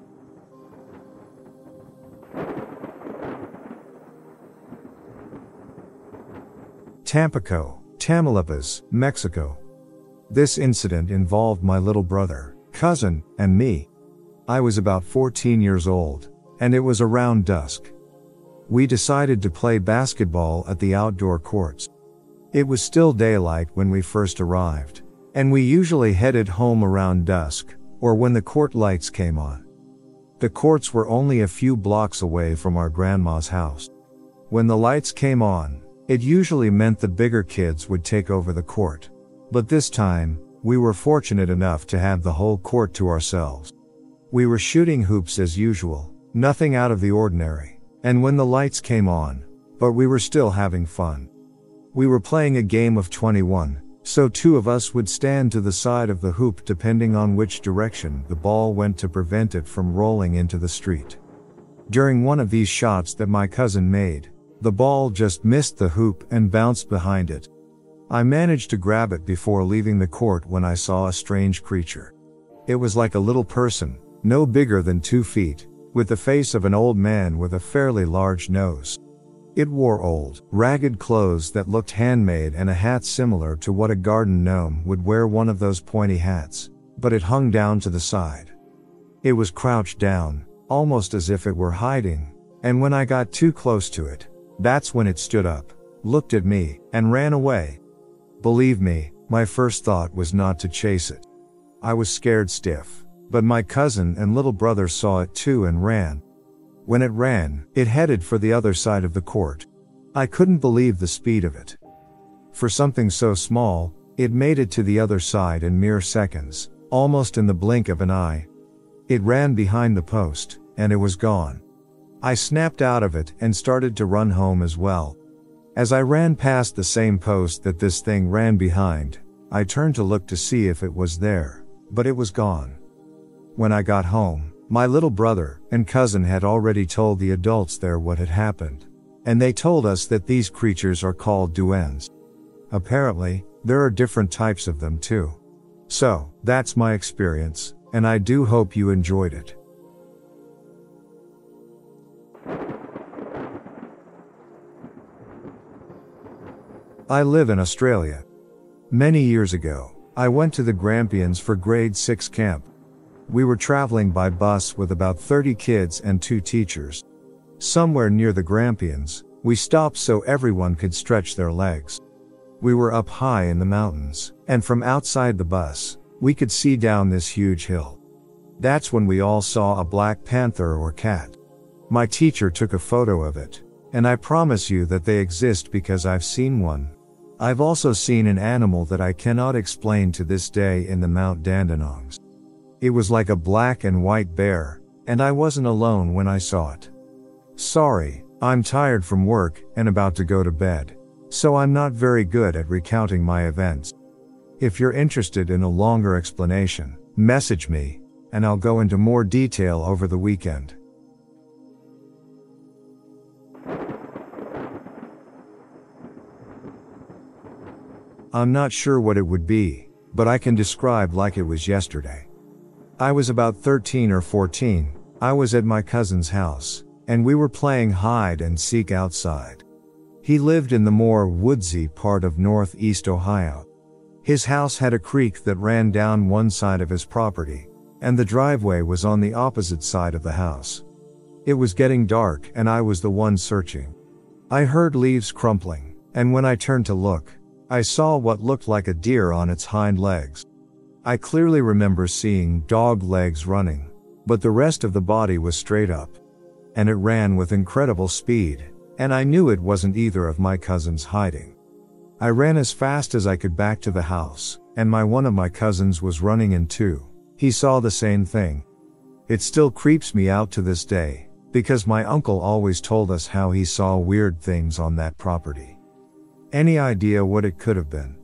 Tampico, Tamaulipas, Mexico. This incident involved my little brother, cousin, and me. I was about fourteen years old, and it was around dusk. We decided to play basketball at the outdoor courts. It was still daylight when we first arrived, and we usually headed home around dusk, or when the court lights came on. The courts were only a few blocks away from our grandma's house. When the lights came on, it usually meant the bigger kids would take over the court. But this time, we were fortunate enough to have the whole court to ourselves. We were shooting hoops as usual, nothing out of the ordinary. And when the lights came on, but we were still having fun. We were playing a game of twenty-one, So two of us would stand to the side of the hoop depending on which direction the ball went to prevent it from rolling into the street. During one of these shots that my cousin made, the ball just missed the hoop and bounced behind it. I managed to grab it before leaving the court when I saw a strange creature. It was like a little person, no bigger than two feet, with the face of an old man with a fairly large nose. It wore old, ragged clothes that looked handmade and a hat similar to what a garden gnome would wear, one of those pointy hats, but it hung down to the side. It was crouched down, almost as if it were hiding, and when I got too close to it, that's when it stood up, looked at me, and ran away. Believe me, my first thought was not to chase it. I was scared stiff, but my cousin and little brother saw it too and ran. When it ran, it headed for the other side of the court. I couldn't believe the speed of it. For something so small, it made it to the other side in mere seconds, almost in the blink of an eye. It ran behind the post, and it was gone. I snapped out of it and started to run home as well. As I ran past the same post that this thing ran behind, I turned to look to see if it was there, but it was gone. When I got home, my little brother and cousin had already told the adults there what had happened, and they told us that these creatures are called duendes. Apparently, there are different types of them too. So, that's my experience, and I do hope you enjoyed it. I live in Australia. Many years ago, I went to the Grampians for grade six camp. We were traveling by bus with about thirty kids and two teachers. Somewhere near the Grampians, we stopped so everyone could stretch their legs. We were up high in the mountains, and from outside the bus, we could see down this huge hill. That's when we all saw a black panther or cat. My teacher took a photo of it, and I promise you that they exist because I've seen one. I've also seen an animal that I cannot explain to this day in the Mount Dandenongs. It was like a black and white bear, and I wasn't alone when I saw it. Sorry, I'm tired from work and about to go to bed, so I'm not very good at recounting my events. If you're interested in a longer explanation, message me, and I'll go into more detail over the weekend. I'm not sure what it would be, but I can describe like it was yesterday. I was about thirteen or fourteen, I was at my cousin's house, and we were playing hide and seek outside. He lived in the more woodsy part of northeast Ohio. His house had a creek that ran down one side of his property, and the driveway was on the opposite side of the house. It was getting dark and I was the one searching. I heard leaves crumpling, and when I turned to look, I saw what looked like a deer on its hind legs. I clearly remember seeing dog legs running, but the rest of the body was straight up. And it ran with incredible speed, and I knew it wasn't either of my cousins hiding. I ran as fast as I could back to the house, and my one of my cousins was running in too. He saw the same thing. It still creeps me out to this day, because my uncle always told us how he saw weird things on that property. Any idea what it could have been?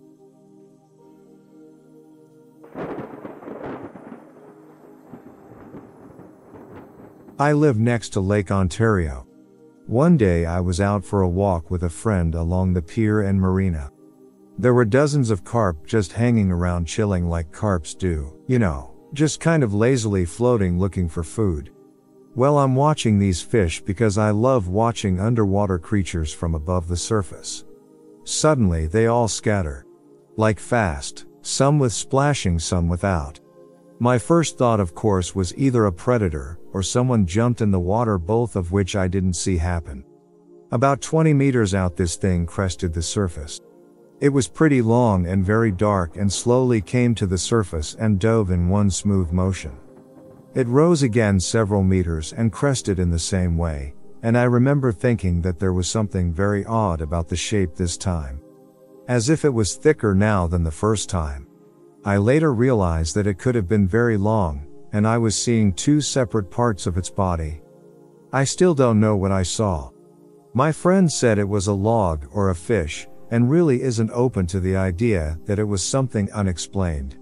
I live next to Lake Ontario. One day I was out for a walk with a friend along the pier and marina. There were dozens of carp just hanging around chilling like carps do, you know, just kind of lazily floating looking for food. Well, I'm watching these fish because I love watching underwater creatures from above the surface. Suddenly they all scatter. Like fast, some with splashing, some without. My first thought of course was either a predator, or someone jumped in the water, both of which I didn't see happen. About twenty meters out this thing crested the surface. It was pretty long and very dark and slowly came to the surface and dove in one smooth motion. It rose again several meters and crested in the same way, and I remember thinking that there was something very odd about the shape this time. As if it was thicker now than the first time. I later realized that it could have been very long, and I was seeing two separate parts of its body. I still don't know what I saw. My friend said it was a log or a fish, and really isn't open to the idea that it was something unexplained.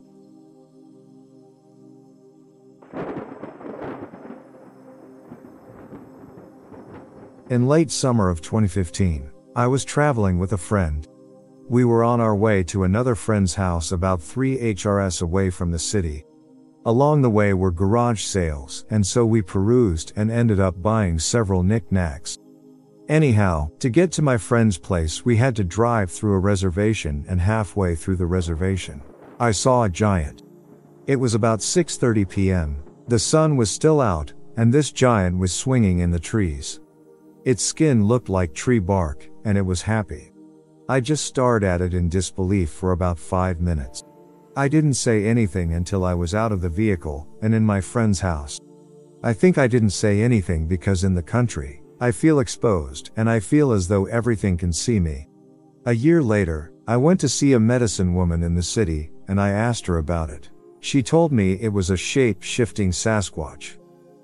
In late summer of twenty fifteen, I was traveling with a friend. We were on our way to another friend's house about three hours away from the city. Along the way were garage sales, and so we perused and ended up buying several knickknacks. Anyhow, to get to my friend's place we had to drive through a reservation, and halfway through the reservation, I saw a giant. It was about six thirty p m, the sun was still out, and this giant was swinging in the trees. Its skin looked like tree bark, and it was happy. I just stared at it in disbelief for about five minutes. I didn't say anything until I was out of the vehicle and in my friend's house. I think I didn't say anything because in the country, I feel exposed and I feel as though everything can see me. A year later, I went to see a medicine woman in the city, and I asked her about it. She told me it was a shape-shifting Sasquatch.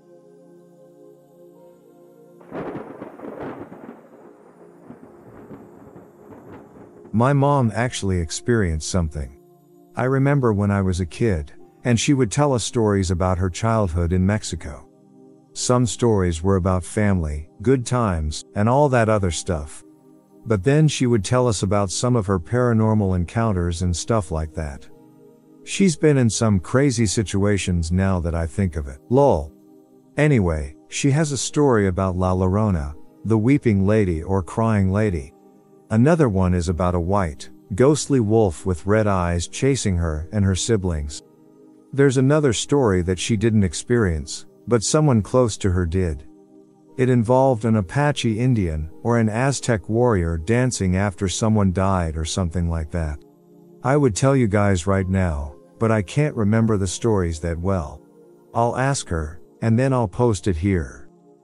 My mom actually experienced something. I remember when I was a kid, and she would tell us stories about her childhood in Mexico. Some stories were about family, good times, and all that other stuff. But then she would tell us about some of her paranormal encounters and stuff like that. She's been in some crazy situations now that I think of it. Lol. Anyway, she has a story about La Llorona, the weeping lady or crying lady. Another one is about a white, ghostly wolf with red eyes chasing her and her siblings. There's another story that she didn't experience, but someone close to her did. It involved an Apache Indian or an Aztec warrior dancing after someone died or something like that. I would tell you guys right now, but I can't remember the stories that well. I'll ask her, and then I'll post it here.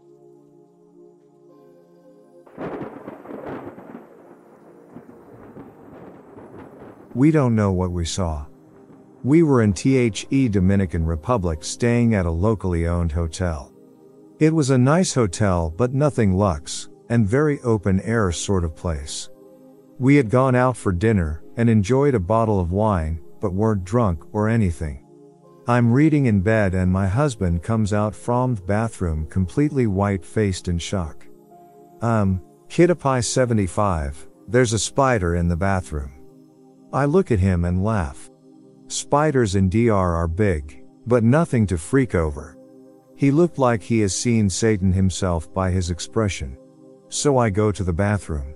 We don't know what we saw. We were in the Dominican Republic staying at a locally owned hotel. It was a nice hotel but nothing luxe, and very open air sort of place. We had gone out for dinner, and enjoyed a bottle of wine, but weren't drunk or anything. I'm reading in bed and my husband comes out from the bathroom completely white-faced in shock. Um, Kidapie seventy-five, there's a spider in the bathroom. I look at him and laugh. Spiders in D R are big, but nothing to freak over. He looked like he has seen Satan himself by his expression. So I go to the bathroom.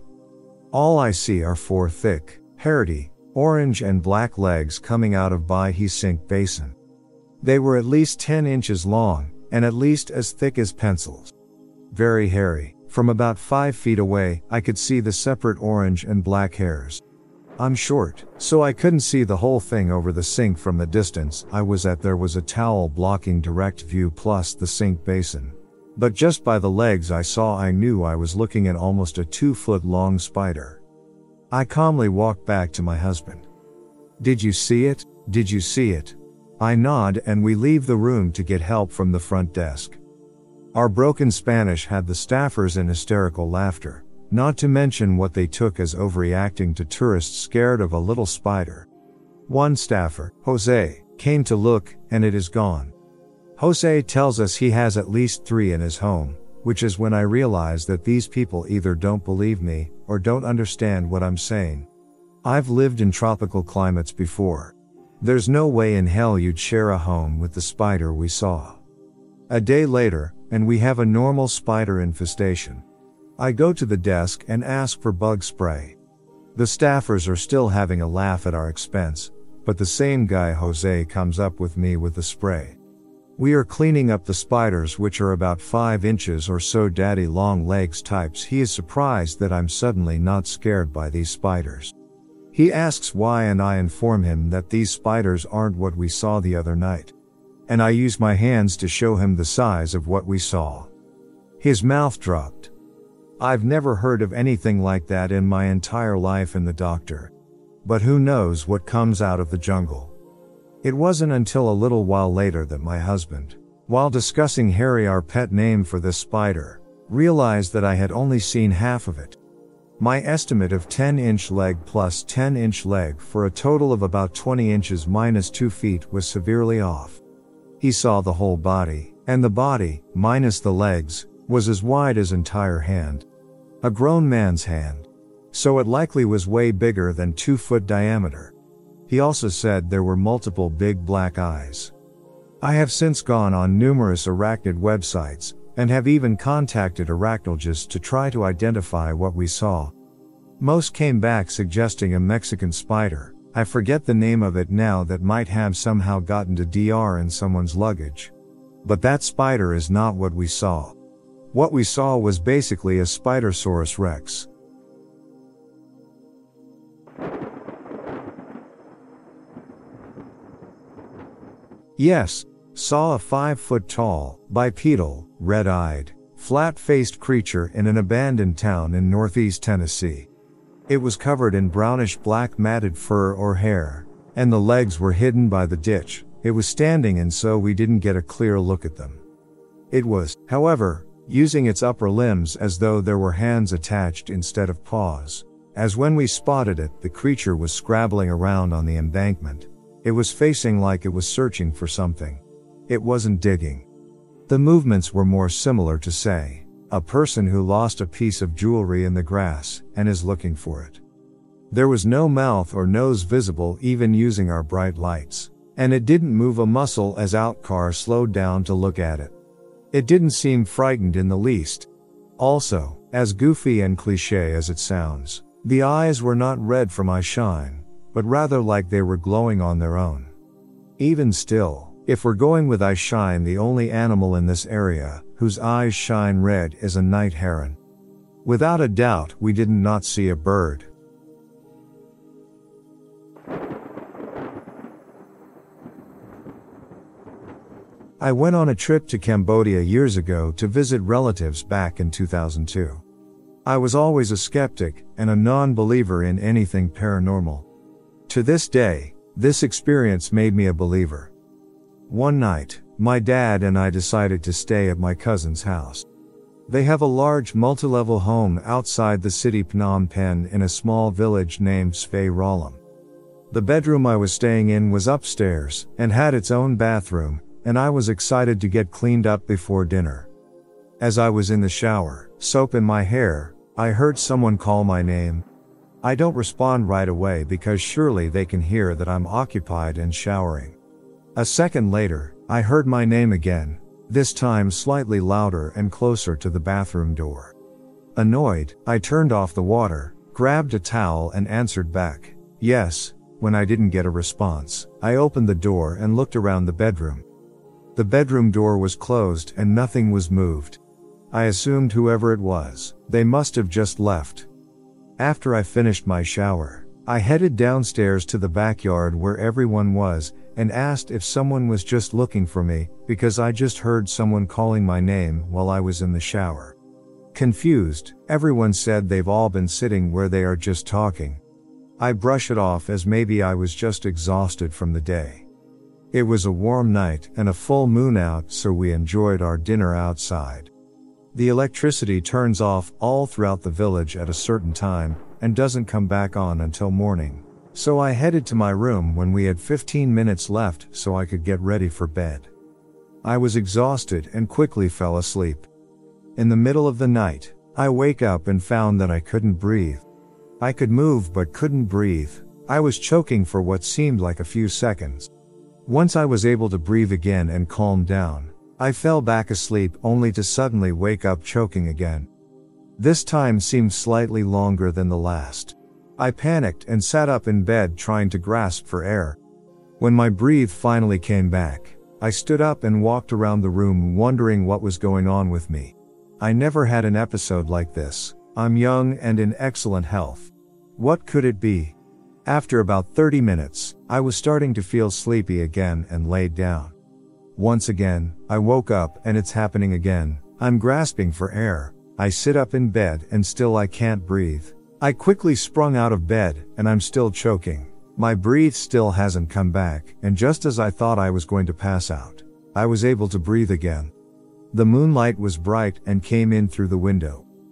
All I see are four thick, hairy, orange and black legs coming out of by his sink basin. They were at least ten inches long, and at least as thick as pencils. Very hairy. From about five feet away, I could see the separate orange and black hairs. I'm short, so I couldn't see the whole thing over the sink from the distance I was at. There was a towel blocking direct view plus the sink basin. But just by the legs I saw I knew I was looking at almost a two foot long spider. I calmly walked back to my husband. Did you see it? Did you see it? I nod and we leave the room to get help from the front desk. Our broken Spanish had the staffers in hysterical laughter. Not to mention what they took as overreacting to tourists scared of a little spider. One staffer, Jose, came to look, and it is gone. Jose tells us he has at least three in his home, which is when I realize that these people either don't believe me, or don't understand what I'm saying. I've lived in tropical climates before. There's no way in hell you'd share a home with the spider we saw. A day later, and we have a normal spider infestation. I go to the desk and ask for bug spray. The staffers are still having a laugh at our expense, but the same guy Jose comes up with me with the spray. We are cleaning up the spiders, which are about five inches or so daddy long legs types. He is surprised that I'm suddenly not scared by these spiders. He asks why and I inform him that these spiders aren't what we saw the other night. And I use my hands to show him the size of what we saw. His mouth dropped. I've never heard of anything like that in my entire life in the doctor. But who knows what comes out of the jungle. It wasn't until a little while later that my husband, while discussing Harry, our pet name for this spider, realized that I had only seen half of it. My estimate of ten inch leg plus ten inch leg for a total of about twenty inches minus two feet was severely off. He saw the whole body, and the body, minus the legs, was as wide as entire hand. A grown man's hand. So it likely was way bigger than two foot diameter. He also said there were multiple big black eyes. I have since gone on numerous arachnid websites, and have even contacted arachnologists to try to identify what we saw. Most came back suggesting a Mexican spider. I forget the name of it now, that might have somehow gotten to D R in someone's luggage. But that spider is not what we saw. What we saw was basically a Spidersaurus rex. Yes, saw a five-foot-tall, bipedal, red-eyed, flat-faced creature in an abandoned town in northeast Tennessee. It was covered in brownish-black matted fur or hair, and the legs were hidden by the ditch it was standing in, so we didn't get a clear look at them. It was, however, using its upper limbs as though there were hands attached instead of paws, as when we spotted it, the creature was scrabbling around on the embankment. It was facing like it was searching for something. It wasn't digging. The movements were more similar to, say, a person who lost a piece of jewelry in the grass and is looking for it. There was no mouth or nose visible even using our bright lights, and it didn't move a muscle as Outcar slowed down to look at it. It didn't seem frightened in the least. Also, as goofy and cliché as it sounds, the eyes were not red from eye shine, but rather like they were glowing on their own. Even still, if we're going with eye shine, the only animal in this area whose eyes shine red is a night heron. Without a doubt, we did not see a bird. I went on a trip to Cambodia years ago to visit relatives back in two thousand two. I was always a skeptic and a non-believer in anything paranormal. To this day, this experience made me a believer. One night, my dad and I decided to stay at my cousin's house. They have a large multi-level home outside the city Phnom Penh in a small village named Svay Rolam. The bedroom I was staying in was upstairs and had its own bathroom, and I was excited to get cleaned up before dinner. As I was in the shower, soap in my hair, I heard someone call my name. I don't respond right away because surely they can hear that I'm occupied and showering. A second later, I heard my name again, this time slightly louder and closer to the bathroom door. Annoyed, I turned off the water, grabbed a towel and answered back, yes. When I didn't get a response, I opened the door and looked around the bedroom. The bedroom door was closed and nothing was moved. I assumed whoever it was, they must have just left. After I finished my shower, I headed downstairs to the backyard where everyone was and asked if someone was just looking for me, because I just heard someone calling my name while I was in the shower. Confused, everyone said they've all been sitting where they are just talking. I brush it off as maybe I was just exhausted from the day. It was a warm night and a full moon out, so we enjoyed our dinner outside. The electricity turns off all throughout the village at a certain time and doesn't come back on until morning. So I headed to my room when we had fifteen minutes left so I could get ready for bed. I was exhausted and quickly fell asleep. In the middle of the night, I wake up and found that I couldn't breathe. I could move but couldn't breathe. I was choking for what seemed like a few seconds. Once I was able to breathe again and calm down, I fell back asleep only to suddenly wake up choking again. This time seemed slightly longer than the last. I panicked and sat up in bed trying to grasp for air. When my breath finally came back, I stood up and walked around the room wondering what was going on with me. I never had an episode like this. I'm young and in excellent health. What could it be? After about thirty minutes, I was starting to feel sleepy again and laid down. Once again, I woke up and it's happening again. I'm grasping for air. I sit up in bed and still I can't breathe. I quickly sprung out of bed and I'm still choking. My breath still hasn't come back, and just as I thought I was going to pass out, I was able to breathe again. The moonlight was bright and came in through the window.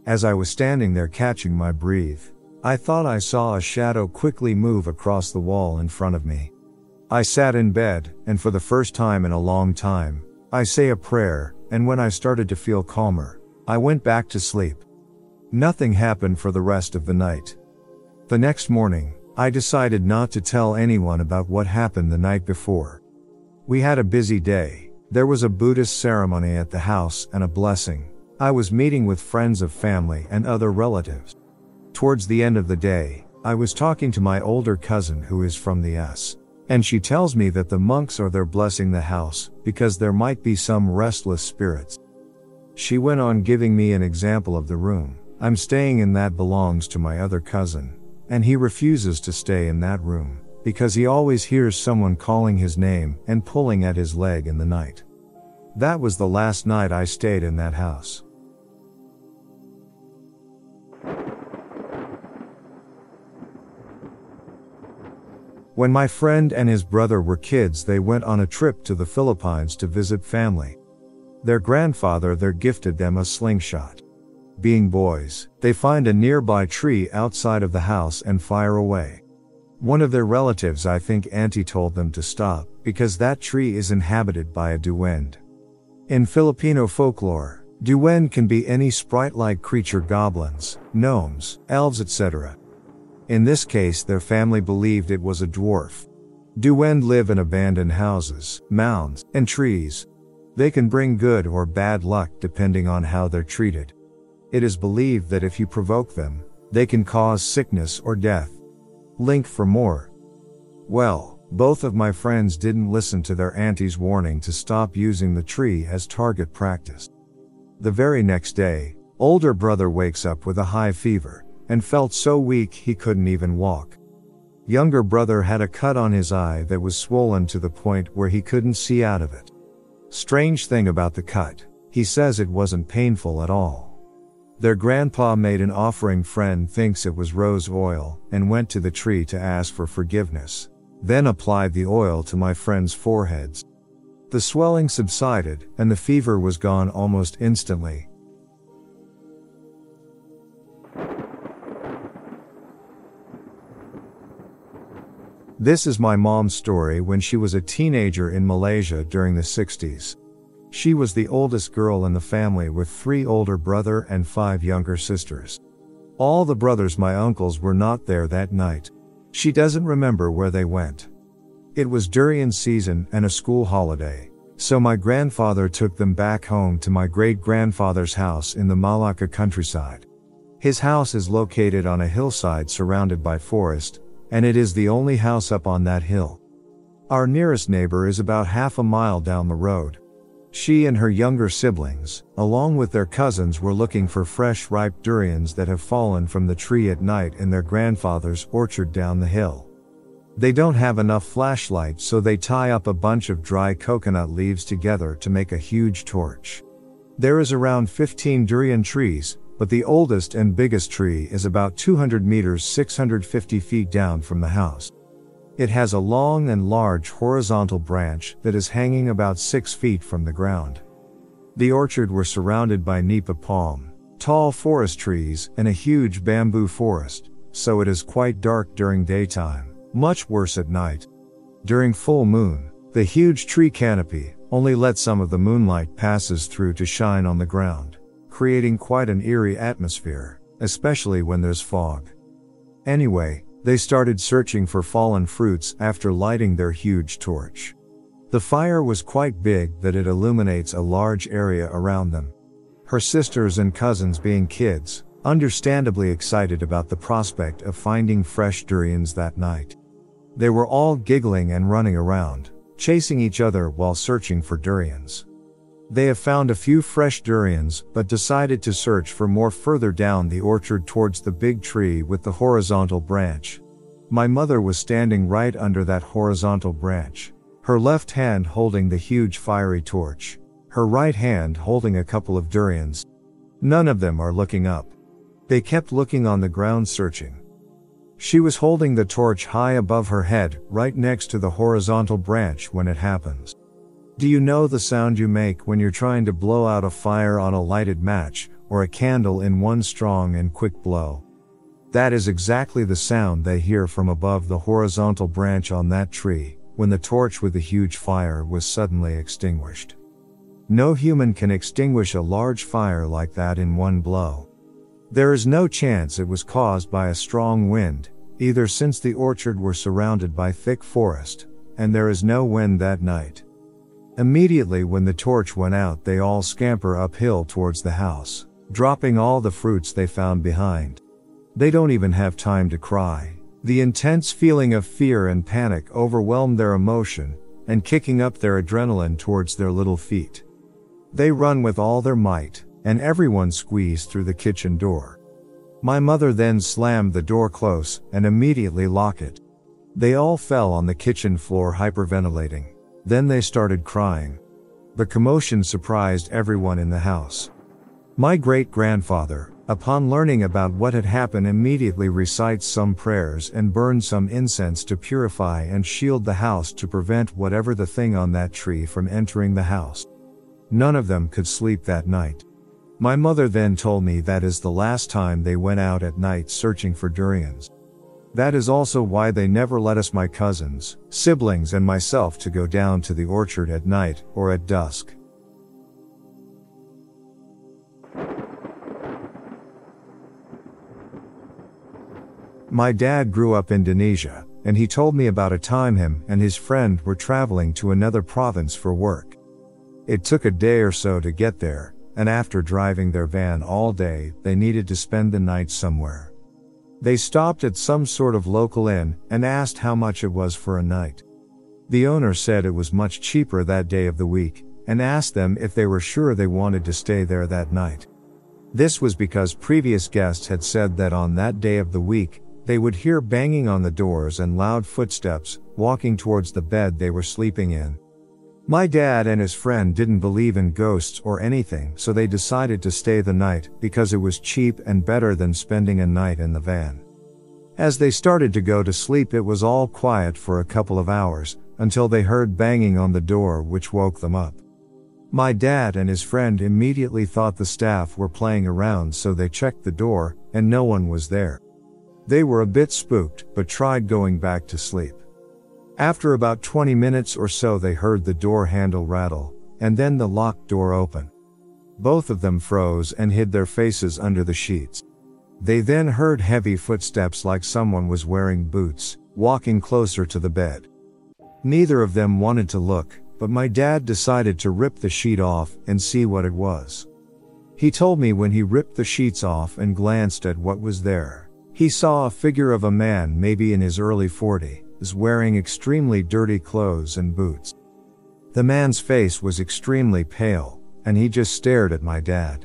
As I was standing there catching my breath, I thought I saw a shadow quickly move across the wall in front of me. I sat in bed, and for the first time in a long time, I say a prayer, and when I started to feel calmer, I went back to sleep. Nothing happened for the rest of the night. The next morning, I decided not to tell anyone about what happened the night before. We had a busy day. There was a Buddhist ceremony at the house and a blessing. I was meeting with friends of family and other relatives. Towards the end of the day, I was talking to my older cousin who is from the U S, and she tells me that the monks are there blessing the house because there might be some restless spirits. She went on giving me an example of the room I'm staying in that belongs to my other cousin, and he refuses to stay in that room because he always hears someone calling his name and pulling at his leg in the night. That was the last night I stayed in that house. When my friend and his brother were kids, they went on a trip to the Philippines to visit family. Their grandfather there gifted them a slingshot. Being boys, they find a nearby tree outside of the house and fire away. One of their relatives, I think Auntie, told them to stop because that tree is inhabited by a duende. In Filipino folklore, duende can be any sprite-like creature, goblins, gnomes, elves, et cetera. In this case, their family believed it was a dwarf. Duende live in abandoned houses, mounds, and trees. They can bring good or bad luck depending on how they're treated. It is believed that if you provoke them, they can cause sickness or death. Link for more. Well, both of my friends didn't listen to their auntie's warning to stop using the tree as target practice. The very next day, older brother wakes up with a high fever and felt so weak he couldn't even walk. Younger brother had a cut on his eye that was swollen to the point where he couldn't see out of it. Strange thing about the cut, he says it wasn't painful at all. Their grandpa made an offering, friend thinks it was rose oil, and went to the tree to ask for forgiveness, then applied the oil to my friends' foreheads. The swelling subsided, and the fever was gone almost instantly. This is my mom's story when she was a teenager in Malaysia during the sixties. She was the oldest girl in the family with three older brother and five younger sisters. All the brothers, my uncles, were not there that night. She doesn't remember where they went. It was durian season and a school holiday, so my grandfather took them back home to my great-grandfather's house in the Malacca countryside. His house is located on a hillside surrounded by forest, and it is the only house up on that hill. Our nearest neighbor is about half a mile down the road. She and her younger siblings, along with their cousins, were looking for fresh ripe durians that have fallen from the tree at night in their grandfather's orchard down the hill. They don't have enough flashlights, so they tie up a bunch of dry coconut leaves together to make a huge torch. There is around fifteen durian trees, but the oldest and biggest tree is about two hundred meters six hundred fifty feet down from the house. It has a long and large horizontal branch that is hanging about six feet from the ground. The orchard were surrounded by nipa palm, tall forest trees, and a huge bamboo forest, so it is quite dark during daytime, much worse at night. During full moon, the huge tree canopy only lets some of the moonlight passes through to shine on the ground, creating quite an eerie atmosphere, especially when there's fog. Anyway, they started searching for fallen fruits after lighting their huge torch. The fire was quite big that it illuminates a large area around them. Her sisters and cousins, being kids, understandably excited about the prospect of finding fresh durians that night. They were all giggling and running around, chasing each other while searching for durians. They have found a few fresh durians, but decided to search for more further down the orchard towards the big tree with the horizontal branch. My mother was standing right under that horizontal branch, her left hand holding the huge fiery torch, her right hand holding a couple of durians. None of them are looking up. They kept looking on the ground searching. She was holding the torch high above her head, right next to the horizontal branch when it happens. Do you know the sound you make when you're trying to blow out a fire on a lighted match, or a candle in one strong and quick blow. That is exactly the sound they hear from above the horizontal branch on that tree, when the torch with the huge fire was suddenly extinguished. No human can extinguish a large fire like that in one blow. There is no chance it was caused by a strong wind, either, since the orchard were surrounded by thick forest, and there is no wind that night. Immediately when the torch went out, they all scamper uphill towards the house, dropping all the fruits they found behind. They don't even have time to cry. The intense feeling of fear and panic overwhelmed their emotion, and kicking up their adrenaline towards their little feet. They run with all their might, and everyone squeezed through the kitchen door. My mother then slammed the door close and immediately locked it. They all fell on the kitchen floor hyperventilating. Then they started crying. The commotion surprised everyone in the house. My great-grandfather, upon learning about what had happened, immediately recites some prayers and burns some incense to purify and shield the house to prevent whatever the thing on that tree from entering the house. None of them could sleep that night. My mother then told me that is the last time they went out at night searching for durians. That is also why they never let us, my cousins, siblings and myself, to go down to the orchard at night or at dusk. My dad grew up in Indonesia, and he told me about a time him and his friend were traveling to another province for work. It took a day or so to get there, and after driving their van all day, they needed to spend the night somewhere. They stopped at some sort of local inn and asked how much it was for a night. The owner said it was much cheaper that day of the week, and asked them if they were sure they wanted to stay there that night. This was because previous guests had said that on that day of the week, they would hear banging on the doors and loud footsteps, walking towards the bed they were sleeping in. My dad and his friend didn't believe in ghosts or anything, so they decided to stay the night, because it was cheap and better than spending a night in the van. As they started to go to sleep, it was all quiet for a couple of hours, until they heard banging on the door, which woke them up. My dad and his friend immediately thought the staff were playing around, so they checked the door, and no one was there. They were a bit spooked, but tried going back to sleep. After about twenty minutes or so, they heard the door handle rattle, and then the locked door open. Both of them froze and hid their faces under the sheets. They then heard heavy footsteps, like someone was wearing boots, walking closer to the bed. Neither of them wanted to look, but my dad decided to rip the sheet off and see what it was. He told me when he ripped the sheets off and glanced at what was there, he saw a figure of a man, maybe in his early forties, wearing extremely dirty clothes and boots. The man's face was extremely pale, and he just stared at my dad.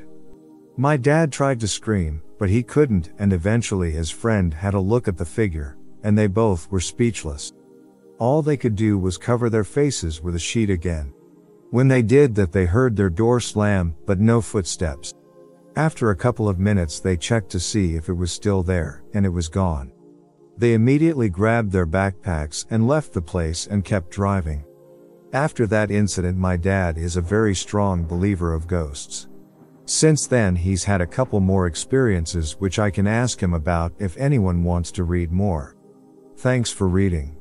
My dad tried to scream, but he couldn't, and eventually his friend had a look at the figure, and they both were speechless. All they could do was cover their faces with a sheet again. When they did that, they heard their door slam, but no footsteps. After a couple of minutes, they checked to see if it was still there, and it was gone. They immediately grabbed their backpacks and left the place and kept driving. After that incident, my dad is a very strong believer of ghosts. Since then, he's had a couple more experiences which I can ask him about if anyone wants to read more. Thanks for reading.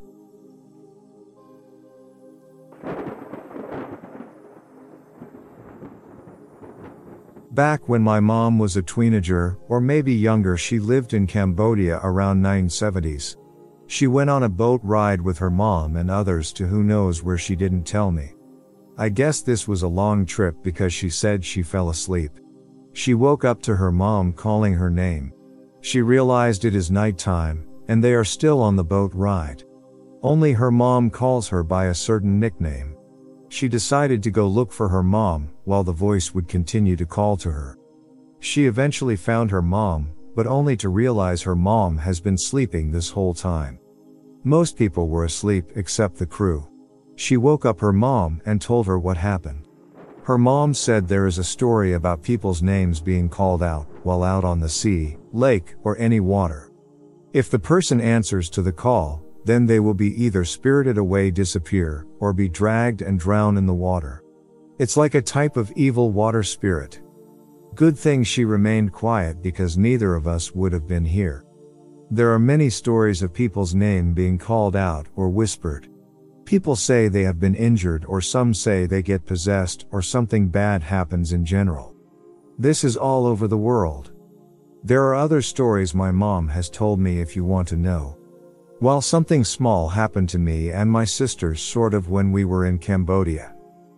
Back when my mom was a teenager, or maybe younger, she lived in Cambodia around nineteen seventies. She went on a boat ride with her mom and others to who knows where, she didn't tell me. I guess this was a long trip because she said she fell asleep. She woke up to her mom calling her name. She realized it is nighttime, and they are still on the boat ride. Only her mom calls her by a certain nickname. She decided to go look for her mom, while the voice would continue to call to her. She eventually found her mom, but only to realize her mom has been sleeping this whole time. Most people were asleep except the crew. She woke up her mom and told her what happened. Her mom said there is a story about people's names being called out while out on the sea, lake, or any water. If the person answers to the call, then they will be either spirited away, disappear, or be dragged and drowned in the water. It's like a type of evil water spirit. Good thing she remained quiet because neither of us would have been here. There are many stories of people's name being called out or whispered. People say they have been injured, or some say they get possessed, or something bad happens in general. This is all over the world. There are other stories my mom has told me if you want to know. Well, something small happened to me and my sisters sort of when we were in Cambodia.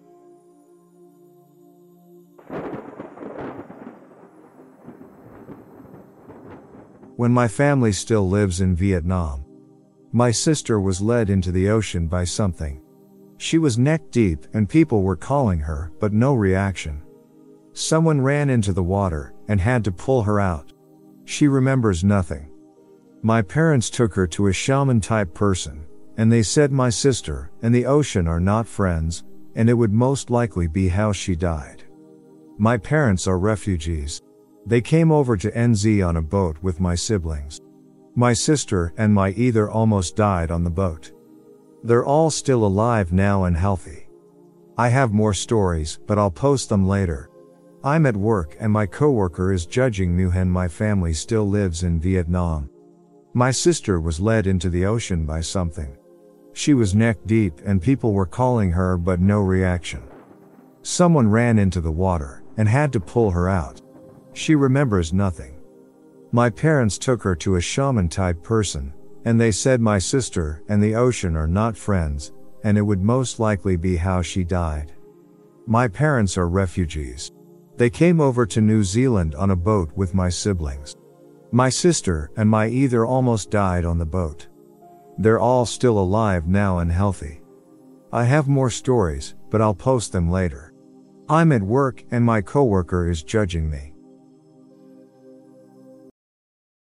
When my family still lives in Vietnam. My sister was led into the ocean by something. She was neck deep and people were calling her, but no reaction. Someone ran into the water and had to pull her out. She remembers nothing. My parents took her to a shaman-type person, and they said my sister and the ocean are not friends, and it would most likely be how she died. My parents are refugees. They came over to N Z on a boat with my siblings. My sister and my either almost died on the boat. They're all still alive now and healthy. I have more stories, but I'll post them later. I'm at work and my coworker is judging me when my family still lives in Vietnam. My sister was led into the ocean by something. She was neck deep and people were calling her but no reaction. Someone ran into the water and had to pull her out. She remembers nothing. My parents took her to a shaman-type person, and they said my sister and the ocean are not friends, and it would most likely be how she died. My parents are refugees. They came over to New Zealand on a boat with my siblings. My sister and my either almost died on the boat. They're all still alive now and healthy. I have more stories, but I'll post them later. I'm at work and my coworker is judging me.